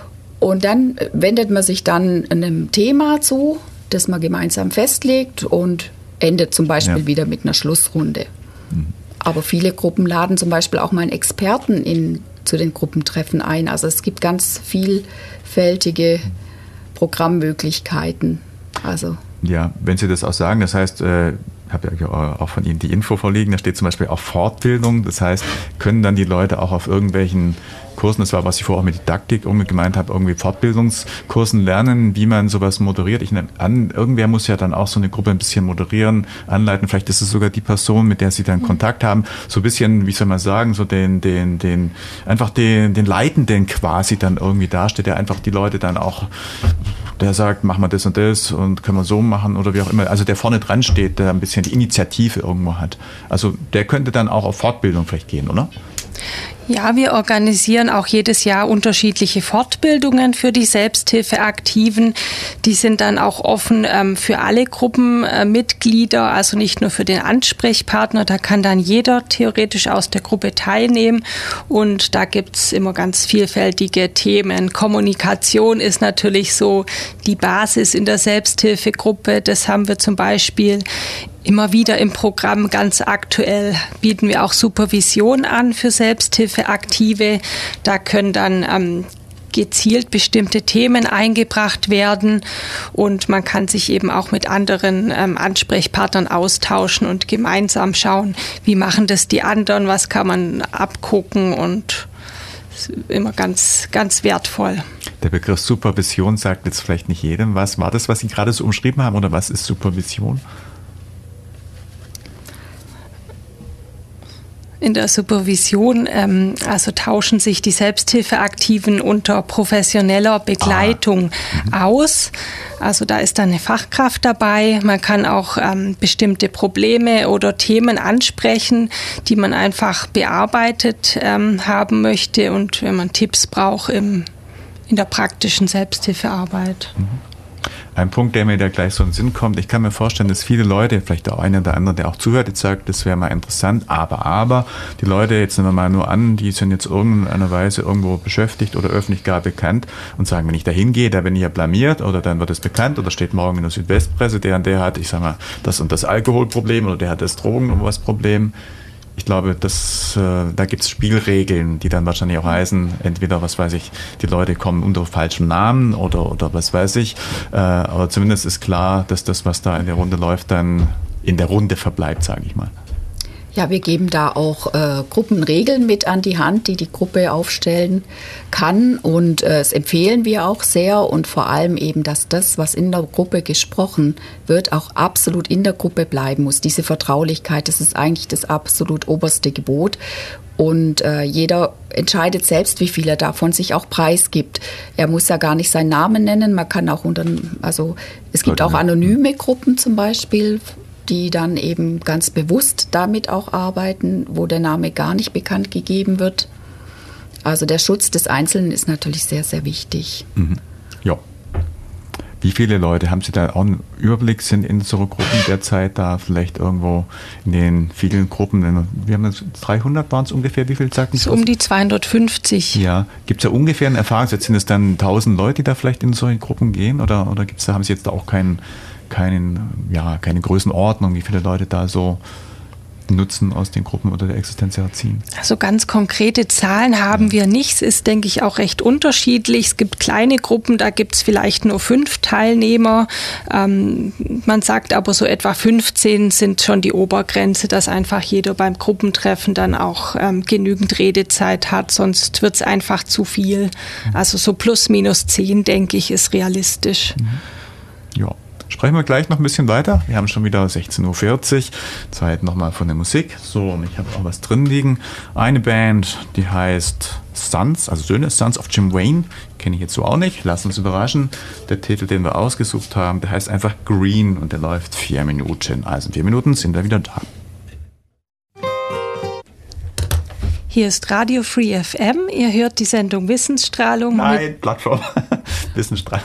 und dann wendet man sich dann einem Thema zu, das man gemeinsam festlegt, und endet zum Beispiel ja. wieder mit einer Schlussrunde. Mhm. Aber viele Gruppen laden zum Beispiel auch mal einen Experten in, zu den Gruppentreffen ein. Also es gibt ganz vielfältige Programmmöglichkeiten. Also ja, wenn Sie das auch sagen, das heißt, äh, ich habe ja auch von Ihnen die Info vorliegen, da steht zum Beispiel auch Fortbildung. Das heißt, können dann die Leute auch auf irgendwelchen Kursen, das war, was ich vorher auch mit Didaktik irgendwie gemeint habe, irgendwie Fortbildungskursen lernen, wie man sowas moderiert. Ich nehme an, irgendwer muss ja dann auch so eine Gruppe ein bisschen moderieren, anleiten. Vielleicht ist es sogar die Person, mit der Sie dann Kontakt haben. So ein bisschen, wie soll man sagen, so den, den, den, einfach den, den Leitenden quasi dann irgendwie dasteht, der einfach die Leute dann auch, der sagt, machen wir das und das und können wir so machen oder wie auch immer. Also der vorne dran steht, der ein bisschen die Initiative irgendwo hat. Also der könnte dann auch auf Fortbildung vielleicht gehen, oder? Ja, wir organisieren auch jedes Jahr unterschiedliche Fortbildungen für die Selbsthilfeaktiven. Die sind dann auch offen ähm, für alle Gruppenmitglieder, äh, also nicht nur für den Ansprechpartner. Da kann dann jeder theoretisch aus der Gruppe teilnehmen. Und da gibt's immer ganz vielfältige Themen. Kommunikation ist natürlich so die Basis in der Selbsthilfegruppe. Das haben wir zum Beispiel immer wieder im Programm. Ganz aktuell bieten wir auch Supervision an für Selbsthilfeaktive. Da können dann ähm, gezielt bestimmte Themen eingebracht werden und man kann sich eben auch mit anderen ähm, Ansprechpartnern austauschen und gemeinsam schauen, wie machen das die anderen, was kann man abgucken, und das ist immer ganz, ganz wertvoll. Der Begriff Supervision sagt jetzt vielleicht nicht jedem was. War das, was Sie gerade so umschrieben haben, oder was ist Supervision? In der Supervision ähm, also tauschen sich die Selbsthilfeaktiven unter professioneller Begleitung ah. aus. Also da ist dann eine Fachkraft dabei. Man kann auch ähm, bestimmte Probleme oder Themen ansprechen, die man einfach bearbeitet ähm, haben möchte, und wenn man Tipps braucht im, in der praktischen Selbsthilfearbeit. Mhm. Ein Punkt, der mir da gleich so in den Sinn kommt: Ich kann mir vorstellen, dass viele Leute, vielleicht der eine oder andere, der auch zuhört, jetzt sagt, das wäre mal interessant, aber, aber, die Leute, jetzt nehmen wir mal nur an, die sind jetzt irgendeiner Weise irgendwo beschäftigt oder öffentlich gar bekannt und sagen, wenn ich da hingehe, da bin ich ja blamiert, oder dann wird es bekannt, oder steht morgen in der Südwestpresse, der und der hat, ich sag mal, das und das Alkoholproblem, oder der hat das Drogen- und was Problem. Ich glaube, das, äh, da gibt es Spielregeln, die dann wahrscheinlich auch heißen, entweder, was weiß ich, die Leute kommen unter falschem Namen oder, oder was weiß ich. Äh, aber zumindest ist klar, dass das, was da in der Runde läuft, dann in der Runde verbleibt, sage ich mal. Ja, wir geben da auch äh, Gruppenregeln mit an die Hand, die die Gruppe aufstellen kann, und äh, das empfehlen wir auch sehr, und vor allem eben, dass das, was in der Gruppe gesprochen wird, auch absolut in der Gruppe bleiben muss. Diese Vertraulichkeit, das ist eigentlich das absolut oberste Gebot. Und äh, jeder entscheidet selbst, wie viel er davon sich auch preisgibt. Er muss ja gar nicht seinen Namen nennen. Man kann auch unter, also es gibt auch anonyme Gruppen zum Beispiel, die dann eben ganz bewusst damit auch arbeiten, wo der Name gar nicht bekannt gegeben wird. Also der Schutz des Einzelnen ist natürlich sehr, sehr wichtig. Mhm. Ja. Wie viele Leute, haben Sie da auch einen Überblick, sind in unseren Gruppen derzeit da vielleicht irgendwo in den vielen Gruppen? Wir haben jetzt dreihundert, waren es ungefähr, wie viel sagten Sie? So um die zweihundertfünfzig. Ja. Gibt es da ungefähr eine Erfahrung? Jetzt sind es dann tausend Leute, die da vielleicht in solche Gruppen gehen? Oder, oder gibt's da, haben Sie jetzt da auch keinen Keinen, ja, keine Größenordnung, wie viele Leute da so Nutzen aus den Gruppen oder der Existenz ziehen? Also ganz konkrete Zahlen haben ja. wir nicht. Es ist, denke ich, auch recht unterschiedlich. Es gibt kleine Gruppen, da gibt es vielleicht nur fünf Teilnehmer. Ähm, man sagt aber, so etwa fünfzehn sind schon die Obergrenze, dass einfach jeder beim Gruppentreffen dann auch ähm, genügend Redezeit hat, sonst wird es einfach zu viel. Also so plus minus zehn, denke ich, ist realistisch. Mhm. Ja. Sprechen wir gleich noch ein bisschen weiter. Wir haben schon wieder sechzehn Uhr vierzig. Zeit nochmal von der Musik. So, und ich habe auch was drin liegen. Eine Band, die heißt Sons, also Söhne, Sons of Jim Wayne. Kenne ich jetzt so auch nicht. Lass uns überraschen. Der Titel, den wir ausgesucht haben, der heißt einfach Green und der läuft vier Minuten. Also in vier Minuten sind wir wieder da. Hier ist Radio Free F M. Ihr hört die Sendung Wissensstrahlung. Nein, Plattform. Wissensstrahlung.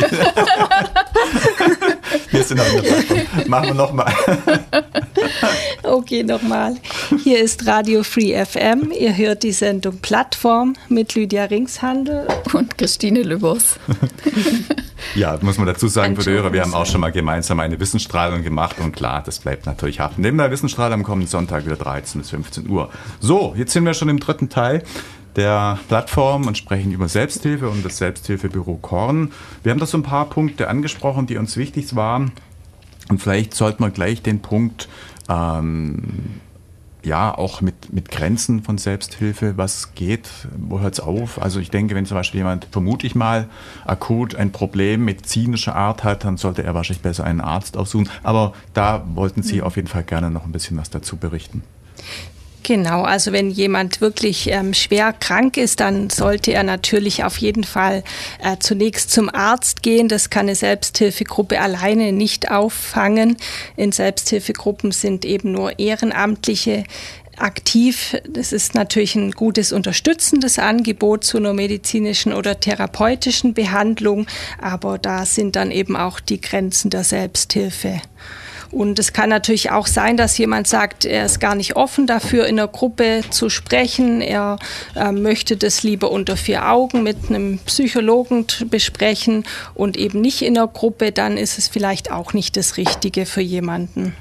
Wir sind auf der Plattform. Machen wir nochmal. Okay, nochmal. Hier ist Radio Free F M. Ihr hört die Sendung Plattform mit Lydia Ringshandel und Christine Lübbers. Ja, muss man dazu sagen, für die Hörer, wir haben auch schon mal gemeinsam eine Wissensstrahlung gemacht und klar, das bleibt natürlich haften. Neben der Wissensstrahlung am kommenden Sonntag wieder dreizehn bis fünfzehn Uhr. So, jetzt sind wir schon im dritten Teil der Plattform und sprechen über Selbsthilfe und das Selbsthilfebüro Korn. Wir haben da so ein paar Punkte angesprochen, die uns wichtig waren, und vielleicht sollten wir gleich den Punkt ähm, ja, auch mit, mit Grenzen von Selbsthilfe, was geht, wo hört es auf? Also ich denke, wenn zum Beispiel jemand, vermute ich mal, akut ein Problem medizinischer Art hat, dann sollte er wahrscheinlich besser einen Arzt aufsuchen. Aber da wollten Sie auf jeden Fall gerne noch ein bisschen was dazu berichten. Genau, also wenn jemand wirklich ähm, schwer krank ist, dann sollte er natürlich auf jeden Fall äh, zunächst zum Arzt gehen. Das kann eine Selbsthilfegruppe alleine nicht auffangen. In Selbsthilfegruppen sind eben nur Ehrenamtliche aktiv. Das ist natürlich ein gutes unterstützendes Angebot zu einer medizinischen oder therapeutischen Behandlung, aber da sind dann eben auch die Grenzen der Selbsthilfe. Und es kann natürlich auch sein, dass jemand sagt, er ist gar nicht offen dafür, in einer Gruppe zu sprechen. Er äh, möchte das lieber unter vier Augen mit einem Psychologen besprechen und eben nicht in einer Gruppe. Dann ist es vielleicht auch nicht das Richtige für jemanden.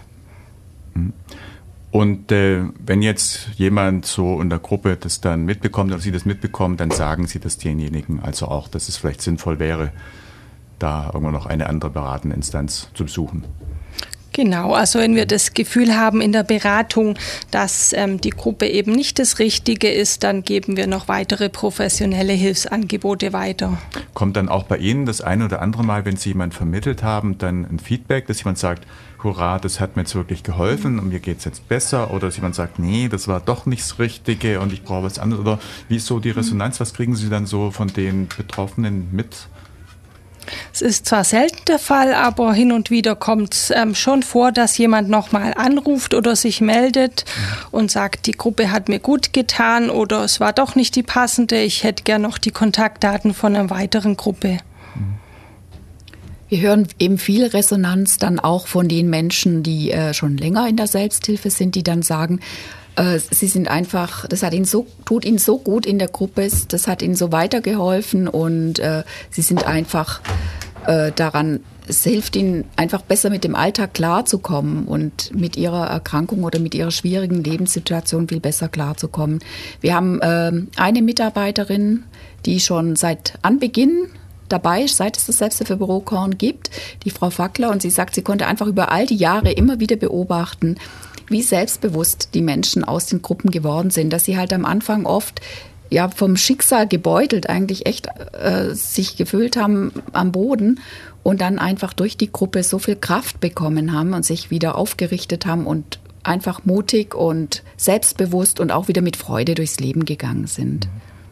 Und äh, wenn jetzt jemand so in der Gruppe das dann mitbekommt oder Sie das mitbekommen, dann sagen Sie das denjenigen also auch, dass es vielleicht sinnvoll wäre, da irgendwann noch eine andere beratende Instanz zu besuchen. Genau, also wenn wir das Gefühl haben in der Beratung, dass ähm, die Gruppe eben nicht das Richtige ist, dann geben wir noch weitere professionelle Hilfsangebote weiter. Kommt dann auch bei Ihnen das eine oder andere Mal, wenn Sie jemand vermittelt haben, dann ein Feedback, dass jemand sagt, hurra, das hat mir jetzt wirklich geholfen und mir geht es jetzt besser, oder dass jemand sagt, nee, das war doch nicht das Richtige und ich brauche was anderes, oder wie ist so die Resonanz, was kriegen Sie dann so von den Betroffenen mit? Es ist zwar selten der Fall, aber hin und wieder kommt es ähm, schon vor, dass jemand nochmal anruft oder sich meldet und sagt, die Gruppe hat mir gut getan oder es war doch nicht die passende, ich hätte gern noch die Kontaktdaten von einer weiteren Gruppe. Wir hören eben viel Resonanz dann auch von den Menschen, die äh, schon länger in der Selbsthilfe sind, die dann sagen, äh, sie sind einfach, das hat ihnen so, tut ihnen so gut in der Gruppe, das hat ihnen so weitergeholfen und äh, sie sind einfach äh, daran, es hilft ihnen einfach besser mit dem Alltag klarzukommen und mit ihrer Erkrankung oder mit ihrer schwierigen Lebenssituation viel besser klarzukommen. Wir haben äh, eine Mitarbeiterin, die schon seit Anbeginn dabei ist, seit es das Selbsthilfebüro Korn gibt, die Frau Fackler, und sie sagt, sie konnte einfach über all die Jahre immer wieder beobachten, wie selbstbewusst die Menschen aus den Gruppen geworden sind, dass sie halt am Anfang oft ja vom Schicksal gebeutelt eigentlich echt äh, sich gefühlt haben am Boden und dann einfach durch die Gruppe so viel Kraft bekommen haben und sich wieder aufgerichtet haben und einfach mutig und selbstbewusst und auch wieder mit Freude durchs Leben gegangen sind.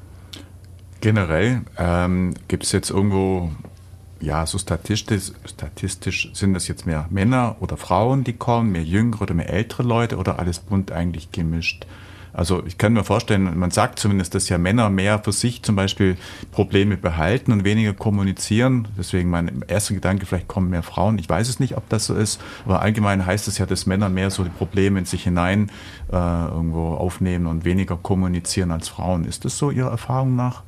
Generell ähm, gibt es jetzt irgendwo, ja, so statistisch, statistisch sind das jetzt mehr Männer oder Frauen, die kommen, mehr jüngere oder mehr ältere Leute oder alles bunt eigentlich gemischt? Also ich kann mir vorstellen, man sagt zumindest, dass ja Männer mehr für sich zum Beispiel Probleme behalten und weniger kommunizieren. Deswegen mein erster Gedanke, vielleicht kommen mehr Frauen. Ich weiß es nicht, ob das so ist. Aber allgemein heißt es ja, dass Männer mehr so die Probleme in sich hinein äh, irgendwo aufnehmen und weniger kommunizieren als Frauen. Ist das so Ihrer Erfahrung nach?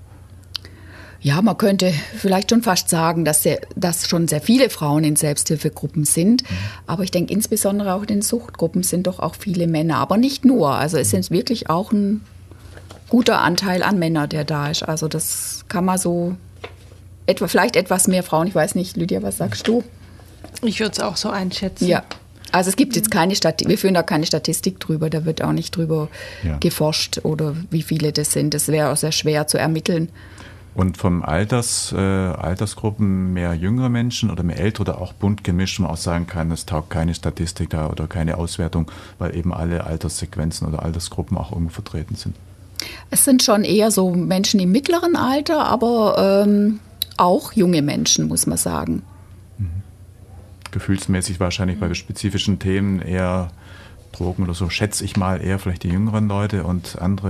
Ja, man könnte vielleicht schon fast sagen, dass, sehr, dass schon sehr viele Frauen in Selbsthilfegruppen sind. Mhm. Aber ich denke, insbesondere auch in den Suchtgruppen sind doch auch viele Männer. Aber nicht nur. Also es ist wirklich auch ein guter Anteil an Männern, der da ist. Also das kann man so, etwa, vielleicht etwas mehr Frauen. Ich weiß nicht, Lydia, was sagst du? Ich würde es auch so einschätzen. Ja. Also es gibt jetzt keine Statistik, wir führen da keine Statistik drüber, da wird auch nicht drüber ja. geforscht oder wie viele das sind. Das wäre auch sehr schwer zu ermitteln. Und vom Alters, äh, Altersgruppen mehr jüngere Menschen oder mehr ältere oder auch bunt gemischt, man auch sagen kann, es taugt keine Statistik da oder keine Auswertung, weil eben alle Alterssequenzen oder Altersgruppen auch irgendwo vertreten sind. Es sind schon eher so Menschen im mittleren Alter, aber ähm, auch junge Menschen, muss man sagen. Mhm. Gefühlsmäßig wahrscheinlich bei spezifischen Themen eher Drogen oder so, schätze ich mal eher vielleicht die jüngeren Leute und andere,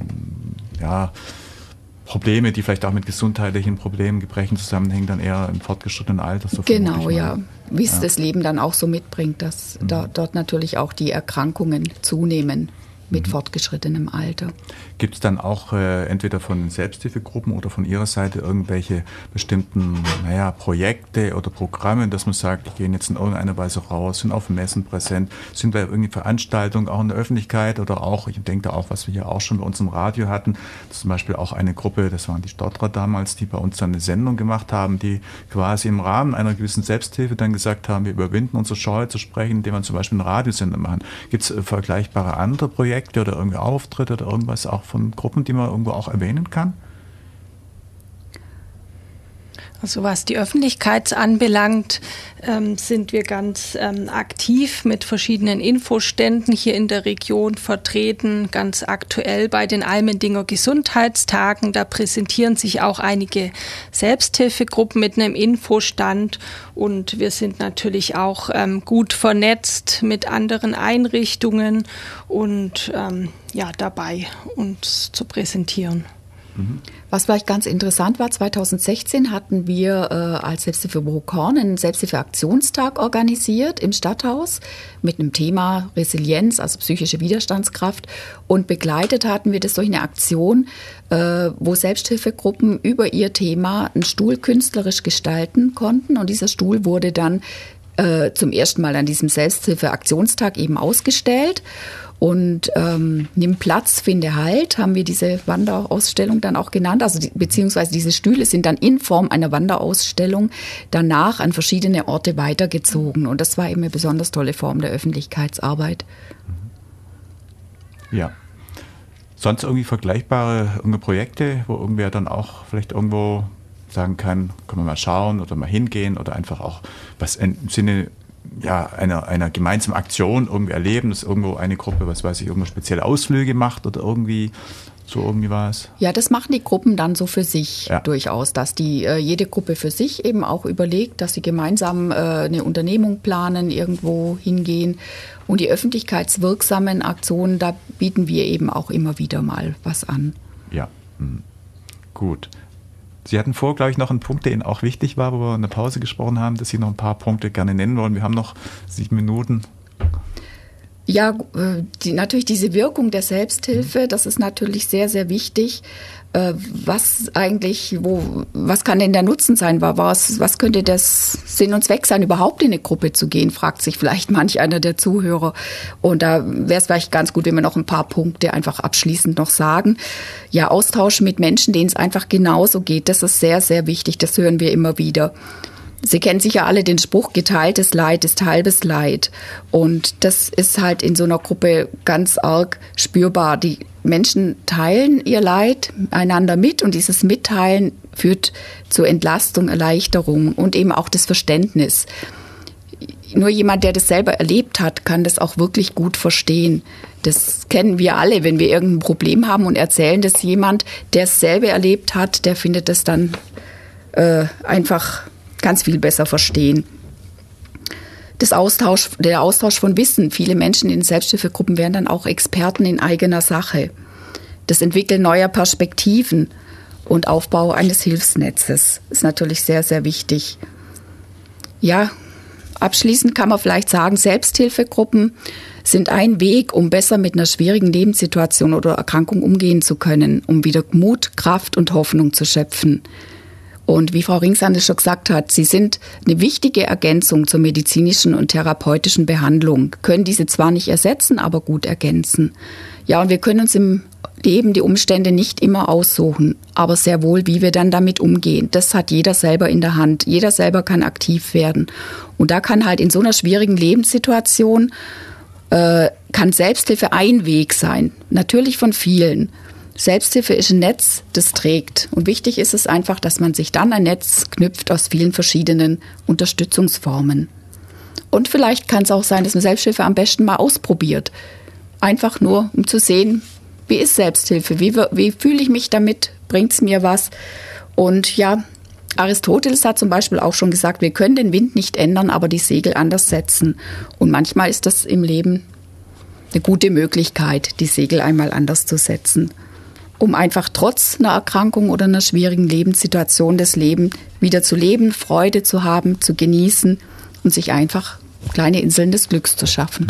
ja, Probleme, die vielleicht auch mit gesundheitlichen Problemen, Gebrechen zusammenhängen, dann eher im fortgeschrittenen Alter. So genau, ja. Wie es ja. das Leben dann auch so mitbringt, dass mhm. da, dort natürlich auch die Erkrankungen zunehmen mit mhm. fortgeschrittenem Alter. Gibt es dann auch äh, entweder von Selbsthilfegruppen oder von Ihrer Seite irgendwelche bestimmten naja, Projekte oder Programme, dass man sagt, die gehen jetzt in irgendeiner Weise raus, sind auf Messen präsent, sind bei irgendeiner Veranstaltung auch in der Öffentlichkeit oder auch, ich denke da auch, was wir hier auch schon bei uns im Radio hatten, das ist zum Beispiel auch eine Gruppe, das waren die Stotterer damals, die bei uns dann eine Sendung gemacht haben, die quasi im Rahmen einer gewissen Selbsthilfe dann gesagt haben, wir überwinden unsere Scheu zu sprechen, indem wir zum Beispiel einen Radiosender machen. Gibt es äh, vergleichbare andere Projekte oder irgendwie Auftritte oder irgendwas auch von Gruppen, die man irgendwo auch erwähnen kann? Also was die Öffentlichkeit anbelangt, ähm, sind wir ganz ähm, aktiv mit verschiedenen Infoständen hier in der Region vertreten, ganz aktuell bei den Almendinger Gesundheitstagen. Da präsentieren sich auch einige Selbsthilfegruppen mit einem Infostand und wir sind natürlich auch ähm, gut vernetzt mit anderen Einrichtungen und ähm, ja, dabei, uns zu präsentieren. Was vielleicht ganz interessant war, zweitausendsechzehn hatten wir äh, als Selbsthilfebüro Korn einen Selbsthilfe-Aktionstag organisiert im Stadthaus mit einem Thema Resilienz, also psychische Widerstandskraft. Und begleitet hatten wir das durch eine Aktion, äh, wo Selbsthilfegruppen über ihr Thema einen Stuhl künstlerisch gestalten konnten. Und dieser Stuhl wurde dann äh, zum ersten Mal an diesem Selbsthilfe-Aktionstag eben ausgestellt. Und ähm, Nimm Platz, finde Halt haben wir diese Wanderausstellung dann auch genannt. Also die, beziehungsweise diese Stühle sind dann in Form einer Wanderausstellung danach an verschiedene Orte weitergezogen. Und das war eben eine besonders tolle Form der Öffentlichkeitsarbeit. Ja. Sonst irgendwie vergleichbare irgendwie Projekte, wo irgendwer dann auch vielleicht irgendwo sagen kann, können wir mal schauen oder mal hingehen oder einfach auch was im Sinne ja, einer, einer gemeinsamen Aktion irgendwie erleben, dass irgendwo eine Gruppe, was weiß ich, irgendwo spezielle Ausflüge macht oder irgendwie so irgendwie was? Ja, das machen die Gruppen dann so für sich ja. durchaus, dass die äh, jede Gruppe für sich eben auch überlegt, dass sie gemeinsam äh, eine Unternehmung planen, irgendwo hingehen. Und die öffentlichkeitswirksamen Aktionen, da bieten wir eben auch immer wieder mal was an. Ja, mhm. Gut. Sie hatten vor, glaube ich, noch einen Punkt, der Ihnen auch wichtig war, wo wir in der Pause gesprochen haben, dass Sie noch ein paar Punkte gerne nennen wollen. Wir haben noch sieben Minuten. Ja, die, natürlich diese Wirkung der Selbsthilfe, das ist natürlich sehr, sehr wichtig. Was eigentlich, wo, was kann denn der Nutzen sein? Was, was könnte das Sinn und Zweck sein, überhaupt in eine Gruppe zu gehen, fragt sich vielleicht manch einer der Zuhörer. Und da wäre es vielleicht ganz gut, wenn wir noch ein paar Punkte einfach abschließend noch sagen. Ja, Austausch mit Menschen, denen es einfach genauso geht, das ist sehr, sehr wichtig. Das hören wir immer wieder. Sie kennen sicher alle den Spruch, geteiltes Leid ist halbes Leid. Und das ist halt in so einer Gruppe ganz arg spürbar. Die Menschen teilen ihr Leid einander mit und dieses Mitteilen führt zur Entlastung, Erleichterung und eben auch das Verständnis. Nur jemand, der das selber erlebt hat, kann das auch wirklich gut verstehen. Das kennen wir alle, wenn wir irgendein Problem haben und erzählen das jemand, der es selber erlebt hat, der findet das dann äh, einfach ganz viel besser verstehen. Das Austausch, der Austausch von Wissen. Viele Menschen in Selbsthilfegruppen werden dann auch Experten in eigener Sache. Das Entwickeln neuer Perspektiven und Aufbau eines Hilfsnetzes ist natürlich sehr, sehr wichtig. Ja, abschließend kann man vielleicht sagen, Selbsthilfegruppen sind ein Weg, um besser mit einer schwierigen Lebenssituation oder Erkrankung umgehen zu können, um wieder Mut, Kraft und Hoffnung zu schöpfen. Und wie Frau Ringshandel schon gesagt hat, sie sind eine wichtige Ergänzung zur medizinischen und therapeutischen Behandlung, können diese zwar nicht ersetzen, aber gut ergänzen. Ja, und wir können uns im Leben die Umstände nicht immer aussuchen, aber sehr wohl, wie wir dann damit umgehen. Das hat jeder selber in der Hand. Jeder selber kann aktiv werden. Und da kann halt in so einer schwierigen Lebenssituation, äh, kann Selbsthilfe ein Weg sein. Natürlich von vielen. Selbsthilfe ist ein Netz, das trägt. Und wichtig ist es einfach, dass man sich dann ein Netz knüpft aus vielen verschiedenen Unterstützungsformen. Und vielleicht kann es auch sein, dass man Selbsthilfe am besten mal ausprobiert. Einfach nur, um zu sehen, wie ist Selbsthilfe? Wie, wie fühle ich mich damit? Bringt es mir was? Und ja, Aristoteles hat zum Beispiel auch schon gesagt, wir können den Wind nicht ändern, aber die Segel anders setzen. Und manchmal ist das im Leben eine gute Möglichkeit, die Segel einmal anders zu setzen, um einfach trotz einer Erkrankung oder einer schwierigen Lebenssituation das Leben wieder zu leben, Freude zu haben, zu genießen und sich einfach kleine Inseln des Glücks zu schaffen.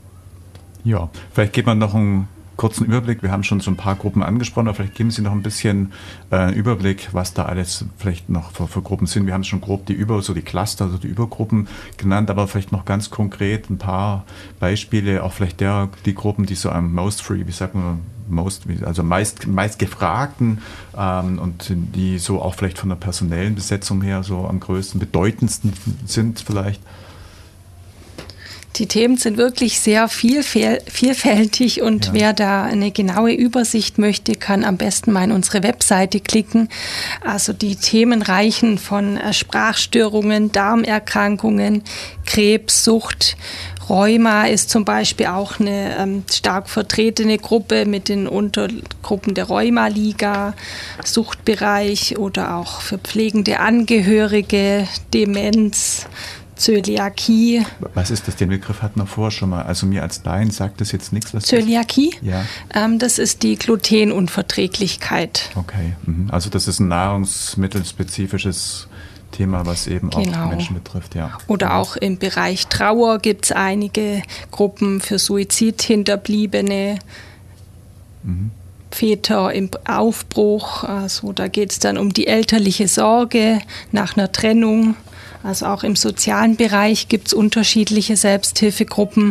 Ja, vielleicht gibt man noch einen kurzen Überblick. Wir haben schon so ein paar Gruppen angesprochen, aber vielleicht geben Sie noch ein bisschen äh, Überblick, was da alles vielleicht noch für, für Gruppen sind. Wir haben schon grob die Über, so die Cluster, also die Übergruppen genannt, aber vielleicht noch ganz konkret ein paar Beispiele, auch vielleicht der, die Gruppen, die so am most free, wie sagt man, most, also meist, meist gefragten ähm, und die so auch vielleicht von der personellen Besetzung her so am größten, bedeutendsten sind vielleicht. Die Themen sind wirklich sehr vielfäl- vielfältig und ja. wer da eine genaue Übersicht möchte, kann am besten mal in unsere Webseite klicken. Also die Themen reichen von Sprachstörungen, Darmerkrankungen, Krebs, Sucht. Rheuma ist zum Beispiel auch eine ähm, stark vertretene Gruppe mit den Untergruppen der Rheuma-Liga, Suchtbereich oder auch für pflegende Angehörige, Demenz, Zöliakie. Was ist das? Den Begriff hatten wir vorher schon mal. Also mir als Laien sagt das jetzt nichts. Was Zöliakie? Das, ja. Ähm, das ist die Glutenunverträglichkeit. Okay. Mhm. Also das ist ein nahrungsmittelspezifisches Thema, was eben genau. auch Menschen betrifft. Ja. Oder auch im Bereich Trauer gibt es einige Gruppen für Suizidhinterbliebene. Mhm. Väter im Aufbruch. Also da geht es dann um die elterliche Sorge nach einer Trennung. Also auch im sozialen Bereich gibt es unterschiedliche Selbsthilfegruppen.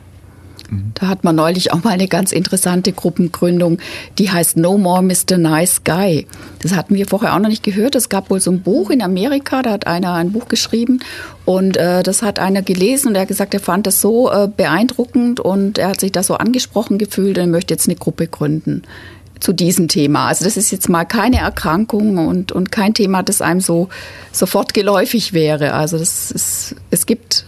Da hat man neulich auch mal eine ganz interessante Gruppengründung, die heißt No More Mister Nice Guy. Das hatten wir vorher auch noch nicht gehört. Es gab wohl so ein Buch in Amerika, da hat einer ein Buch geschrieben und äh, das hat einer gelesen und er hat gesagt, er fand das so äh, beeindruckend und er hat sich da so angesprochen gefühlt und er möchte jetzt eine Gruppe gründen zu diesem Thema. Also das ist jetzt mal keine Erkrankung und, und kein Thema, das einem so sofort geläufig wäre. Also das ist, es gibt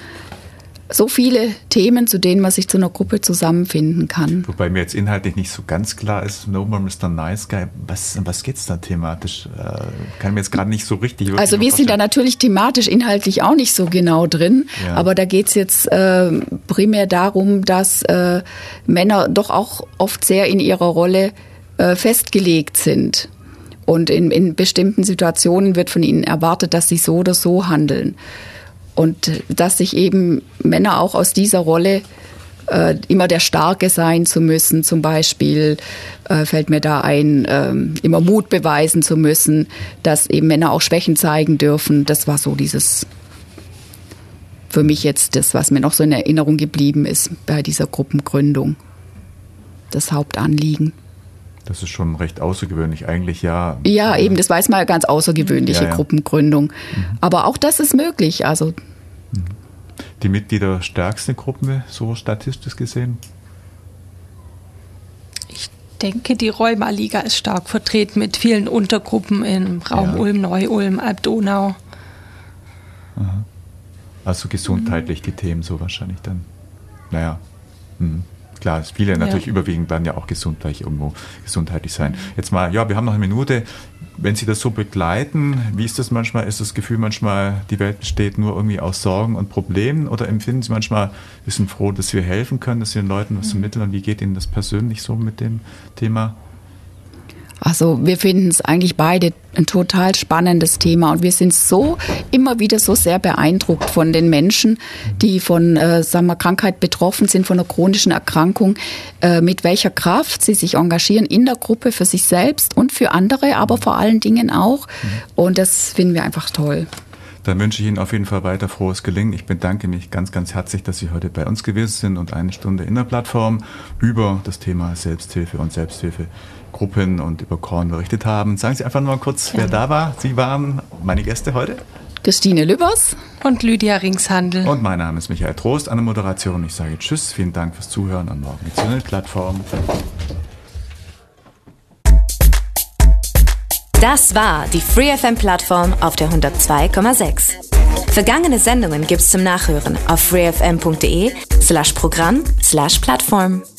so viele Themen, zu denen man sich zu einer Gruppe zusammenfinden kann. Wobei mir jetzt inhaltlich nicht so ganz klar ist, No More Mister Nice Guy, was, was geht es da thematisch? Äh, kann ich mir jetzt gerade nicht so richtig wirklich Also wir sind da natürlich thematisch inhaltlich auch nicht so genau drin, ja. aber da geht es jetzt äh, primär darum, dass äh, Männer doch auch oft sehr in ihrer Rolle äh, festgelegt sind. Und in, in bestimmten Situationen wird von ihnen erwartet, dass sie so oder so handeln. Und dass sich eben Männer auch aus dieser Rolle äh, immer der Starke sein zu müssen, zum Beispiel äh, fällt mir da ein, äh, immer Mut beweisen zu müssen, dass eben Männer auch Schwächen zeigen dürfen. Das war so dieses, für mich jetzt das, was mir noch so in Erinnerung geblieben ist bei dieser Gruppengründung, das Hauptanliegen. Das ist schon recht außergewöhnlich eigentlich, ja. Ja, eben, das weiß man ja, ganz außergewöhnliche ja, ja. Gruppengründung. Mhm. Aber auch das ist möglich. Also die Mitglieder stärkste Gruppe, so statistisch gesehen? Ich denke, die Rheuma-Liga ist stark vertreten mit vielen Untergruppen im Raum ja. Ulm, Neu-Ulm, Alb-Donau. Aha. Also gesundheitlich mhm. die Themen so wahrscheinlich dann. Naja, mhm. Klar, viele natürlich ja. überwiegend werden ja auch gesundheitlich irgendwo gesundheitlich sein. Jetzt mal, ja, wir haben noch eine Minute. Wenn Sie das so begleiten, wie ist das manchmal? Ist das Gefühl manchmal, die Welt besteht nur irgendwie aus Sorgen und Problemen? Oder empfinden Sie manchmal, wir sind froh, dass wir helfen können, dass wir den Leuten was vermitteln? Und wie geht Ihnen das persönlich so mit dem Thema? Also wir finden es eigentlich beide ein total spannendes Thema und wir sind so immer wieder so sehr beeindruckt von den Menschen, die von äh, sagen wir, Krankheit betroffen sind, von einer chronischen Erkrankung, äh, mit welcher Kraft sie sich engagieren in der Gruppe für sich selbst und für andere, aber vor allen Dingen auch. Und das finden wir einfach toll. Dann wünsche ich Ihnen auf jeden Fall weiter frohes Gelingen. Ich bedanke mich ganz, ganz herzlich, dass Sie heute bei uns gewesen sind und eine Stunde in der Plattform über das Thema Selbsthilfe und Selbsthilfegruppen und über Korn berichtet haben. Sagen Sie einfach nur mal kurz, ja. wer da war. Sie waren meine Gäste heute. Christine Lübbers und Lydia Ringshandel. Und mein Name ist Michael Trost an der Moderation. Ich sage Tschüss, vielen Dank fürs Zuhören und morgen geht's in die Plattform. Das war die Free F M-Plattform auf der hundertzwei Komma sechs. Vergangene Sendungen gibt's zum Nachhören auf freefm punkt de slash Programm slash Plattform.